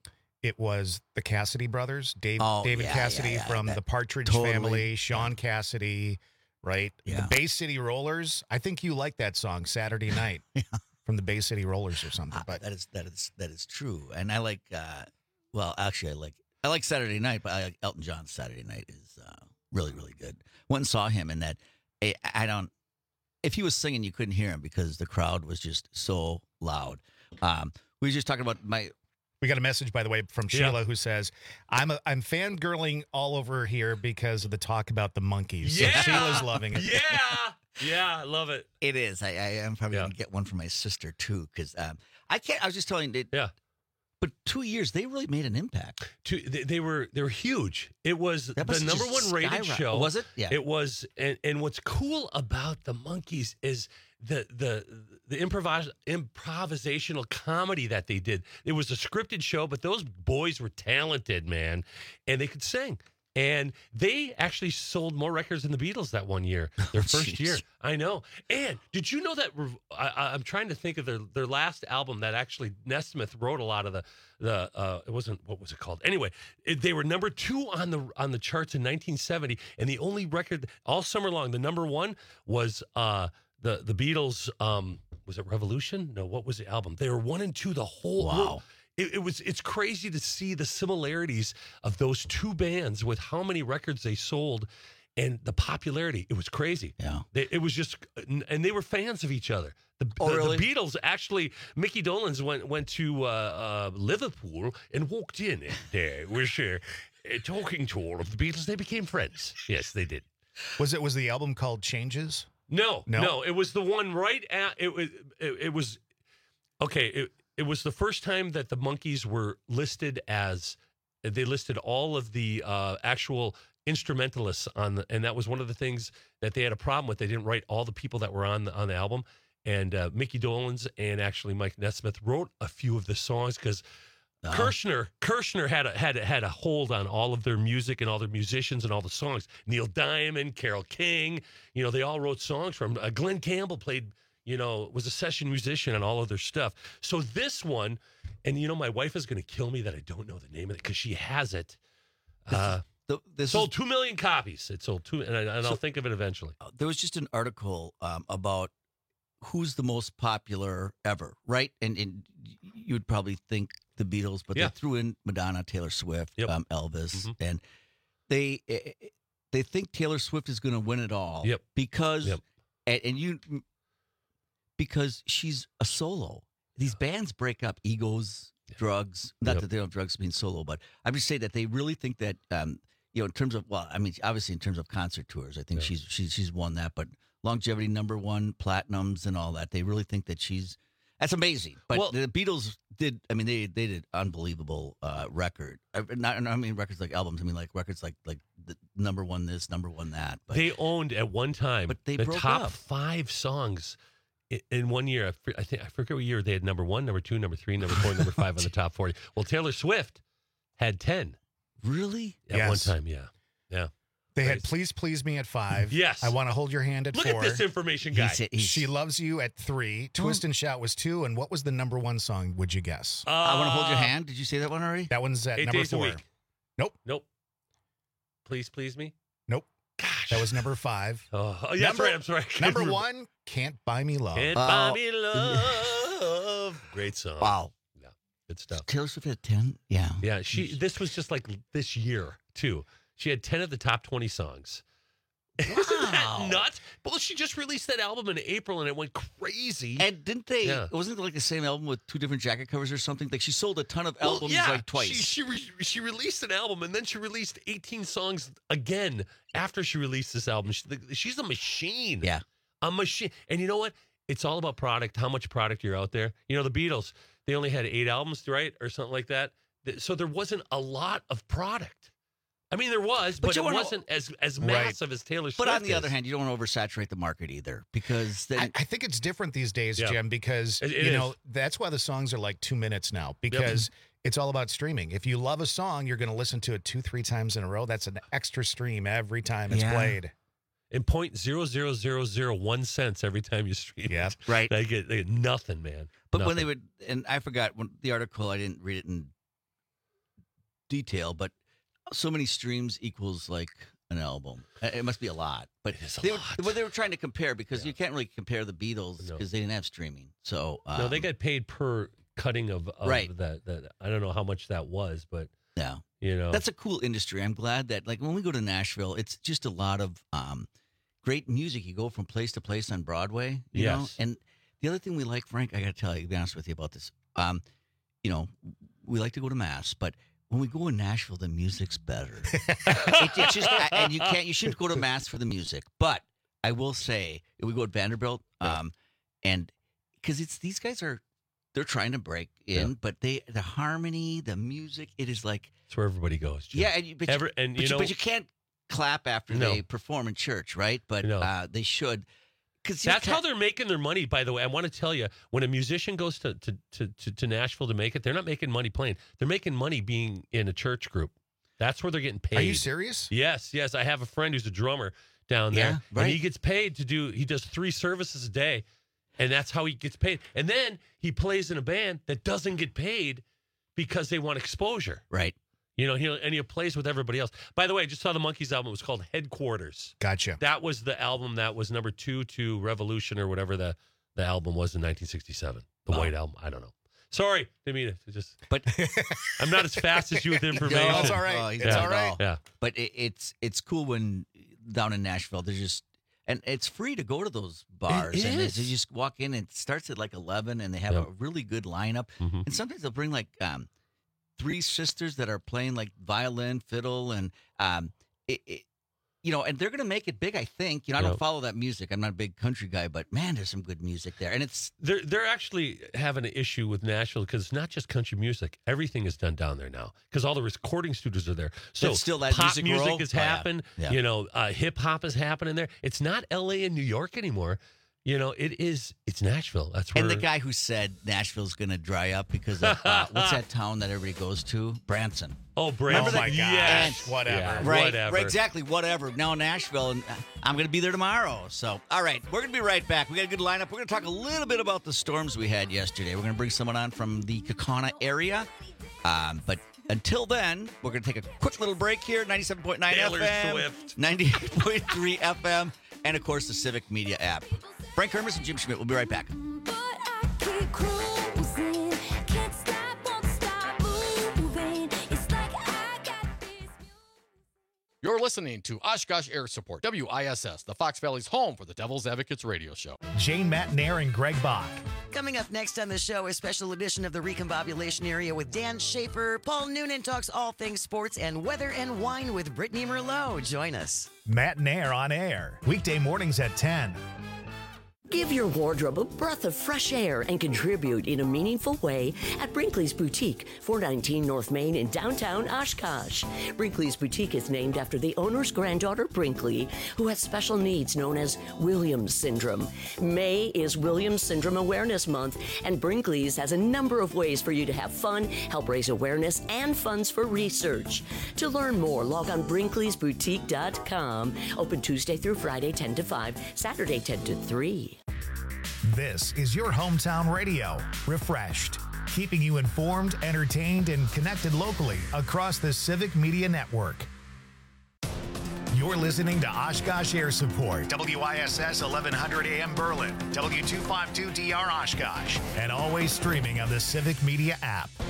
it was the Cassidy brothers, Dave, Oh, David yeah, Cassidy yeah, yeah, from that- the Partridge totally. Family, Sean Cassidy, right? Yeah. The Bay City Rollers. I think you like that song, Saturday Night, from the Bay City Rollers or something. But that is that is that is true, and I like. Uh, well, actually, I like I like Saturday Night, but I like Elton John's Saturday Night is uh, really really good. Went and saw him, and that I, I don't. If he was singing, you couldn't hear him because the crowd was just so loud. Um, we were just talking about my. we got a message, by the way, from Yeah. Sheila who says, "I'm a, I'm fangirling all over here because of the talk about the Monkees." Yeah. So Sheila's loving it. Yeah. Yeah, I love it. It is. I, I am probably going to get one for my sister, too, because um, I can't. I was just telling you. Yeah. But two years, they really made an impact. Two, they, they were they were huge. It was That the must have number just one rated skyrocket- show. Was it? Yeah. It was. And, and what's cool about the Monkees is the the the improvis- improvisational comedy that they did. It was a scripted show, but those boys were talented, man, and they could sing. And they actually sold more records than the Beatles that one year, their first jeez. year. I know. And did you know that? Rev- I, I- I'm trying to think of their their last album that actually Nesmith wrote a lot of the the. Uh, it wasn't what was it called? Anyway, it, they were number two on the on the charts in nineteen seventy, and the only record all summer long, the number one was uh, the the Beatles. Um, was it Revolution? No, what was the album? They were one and two the whole. Wow. It, it was. It's crazy to see the similarities of those two bands with how many records they sold, and the popularity. It was crazy. Yeah, they, it was just, and they were fans of each other. The, Oh, the, really? the Beatles actually. Mickey Dolenz went went to uh, uh, Liverpool and walked in, and there was uh, uh, talking to all of the Beatles. They became friends. Yes, they did. Was it was the album called Changes? No, No? no, it was the one right at it was it, it was okay. It, it was the first time that the Monkees were listed as they listed all of the uh, actual instrumentalists on the, and that was one of the things that they had a problem with. They didn't write all the people that were on the on the album, and uh, Mickey Dolenz and actually Mike Nesmith wrote a few of the songs because. Kirshner, Kirshner had a had a, had a hold on all of their music and all their musicians and all the songs. Neil Diamond, Carole King, you know, they all wrote songs from. Uh, Glenn Campbell played, you know, was a session musician on all of their stuff. So this one, and you know, my wife is going to kill me that I don't know the name of it because she has it. Uh, The, this sold is- two million copies. It sold two, and, I, and I'll So- think of it eventually. there was just an article um, about who's the most popular ever, right? And, and you would probably think the Beatles, but Yeah. they threw in Madonna, Taylor Swift, Yep. um, Elvis, Mhm. and they eh, eh, they think Taylor Swift is going to win it all. Yep. Because Yep. and, and you because she's a solo. These bands break up egos, drugs. Not Yep. that they don't have drugs mean solo, but I'm just saying that they really think that um, you know, in terms of well, I mean, obviously in terms of concert tours, I think Yeah. she's she's she's won that, but longevity number one platinums and all that. They really think that she's that's amazing. But Well- the Beatles did. I mean, they they did unbelievable uh, record. I, not I mean records like albums. I mean like records like like the number one this, number one that. But They owned at one time But they the broke top up. five songs i- in one year. I fr- I think I forget what year they had number one, number two, number three, number four, number five on the top forty. Well, Taylor Swift had ten really at Yes. one time. Yeah, yeah. They had Please Please Me at five. Yes. I Want to Hold Your Hand at Look four. at this information guy. He's- he's- She Loves You at three. Twist and Shout was two. And what was the number one song, would you guess? Uh, I want to hold your hand. Did you say that one already? That one's at Eight number days a four. week. Nope. Nope. Please, please me. Nope. Gosh. That was number five. Oh, oh, yeah, that's Number- right. I'm sorry. I can't Number remember. one, Can't Buy Me Love. Can't Oh. buy me love. Great song. Wow. Yeah, good stuff. Taylor Swift had ten. Yeah. Yeah, she. This was just like this year too. She had ten of the top twenty songs. Isn't that nuts? Well, she just released that album in April and it went crazy. And didn't they? Yeah. Wasn't it like the same album with two different jacket covers or something? Like she sold a ton of Well, albums yeah, like twice. She she, re- she released an album and then she released eighteen songs again after she released this album. She, she's a machine. Yeah. A machine. And you know what? It's all about product, how much product you're out there. You know, the Beatles, they only had eight albums, right? Or something like that. Th- So there wasn't a lot of product. I mean, there was, But but, you it wanna- wasn't as as Right. massive as Taylor Swift But on the is. other hand, you don't want to oversaturate the market either because then I, I think it's different these days, Yeah. Jim, because It- it you know is. that's why the songs are like two minutes now because it's all about streaming. If you love a song, you're going to listen to it two, three times in a row. That's an extra stream every time it's Yeah. played. And point zero zero zero zero one cents every time you stream. Yeah. it. Right. They get, they get nothing, man. But when Nothing. they would, and I forgot when the article, I didn't read it in detail, but so many streams equals like an album. Uh, It must be a lot. But It is a they were, lot. well, they were trying to compare because you can't really compare the Beatles No. because they didn't have streaming. So um, no, they got paid per cutting of, of Right. that, that. I don't know how much that was, but yeah. you know, That's a cool industry. I'm glad that, like, when we go to Nashville, it's just a lot of um, great music. You go from place to place on Broadway, you know? Yes. And the other thing we like, Frank, I got to tell you, to be honest with you about this. Um, you know, we like to go to Mass, but when we go in Nashville, the music's better. it, it's just, and you can't, you shouldn't go to Mass for the music. But I will say, we go at Vanderbilt, um, and because it's, these guys are, they're trying to break in, Yeah. but they, the harmony, the music, it is like, it's where everybody goes. Jim. yeah, and you, but, Ever- you, and but, you you, know- but you can't clap after No. they perform in church, right? But No. uh, they should. Cause you That's how can't- they're making their money, by the way. I want to tell you, when a musician goes to, to, to, to, to Nashville to make it, they're not making money playing. They're making money being in a church group. That's where they're getting paid. Are you serious? Yes, yes. I have a friend who's a drummer down there, Yeah, and he right. gets paid to do. He does three services a day, and that's how he gets paid. And then he plays in a band that doesn't get paid because they want exposure. Right. You know, he and he plays with everybody else. By the way, I just saw the Monkees album. It was called Headquarters. Gotcha. That was the album that was number two to Revolution or whatever the, the album was in nineteen sixty-seven. The Wow. White Album. I don't know. Sorry, didn't mean to just. But I'm not as fast as you with information. No, it's all right. Oh, he's It's not all at right. all. Yeah. But it, it's it's cool when down in Nashville, there's just, and it's free to go to those bars. It and is. you just walk in, and it starts at like eleven, and they have Yep. a really good lineup. Mhm. And sometimes they'll bring like um, three sisters that are playing like violin, fiddle, and um, it, it, you know, and they're gonna make it big. I think. You know, I Yep. don't follow that music. I'm not a big country guy, but man, there's some good music there, and it's They're they're actually having an issue with Nashville because it's not just country music. Everything is done down there now because all the recording studios are there. So It's still that pop music music world? has Oh, yeah. happened. Yeah. You know, uh, hip hop is happening there. It's not L A and New York anymore. You know, it is. It's Nashville. That's where. and the guy who said Nashville's gonna dry up because of uh, what's that town that everybody goes to? Branson. Oh, Branson. Oh my gosh. Yes. Whatever. Yeah, Right, whatever. right, exactly. Whatever. Now Nashville, and I'm going to be there tomorrow. So, all right, we're going to be right back. We got a good lineup. We're going to talk a little bit about the storms we had yesterday. We're going to bring someone on from the Kaukauna area. Um, but until then, we're going to take a quick little break here. ninety-seven point nine Taylor F M, Swift. ninety-eight point three F M, and of course the Civic Media app. Frank Hermes and Jim Schmidt. We'll be right back. But I keep cruising, can't stop, won't stop moving. It's like I got this. You're You're listening to Oshkosh Air Support, W I S S, the Fox Valley's home for the Devil's Advocates radio show. Jane Matnair and Greg Bach. Coming up next on the show, a special edition of the Recombobulation Area with Dan Schaefer. Paul Noonan talks all things sports and weather and wine with Brittany Merlot. Join us. Matnair on air, weekday mornings at ten. Give your wardrobe a breath of fresh air and contribute in a meaningful way at Brinkley's Boutique, four nineteen North Main in downtown Oshkosh. Brinkley's Boutique is named after the owner's granddaughter, Brinkley, who has special needs known as Williams Syndrome. May is Williams Syndrome Awareness Month, and Brinkley's has a number of ways for you to have fun, help raise awareness, and funds for research. To learn more, log on Brinkley's Boutique dot com. Open Tuesday through Friday, ten to five, Saturday, ten to three. This is your hometown radio, Refreshed, keeping you informed, entertained, and connected locally across the Civic Media Network. You're listening to Oshkosh Air Support, W I S S eleven hundred A M Berlin, W two fifty-two D R Oshkosh, and always streaming on the Civic Media app.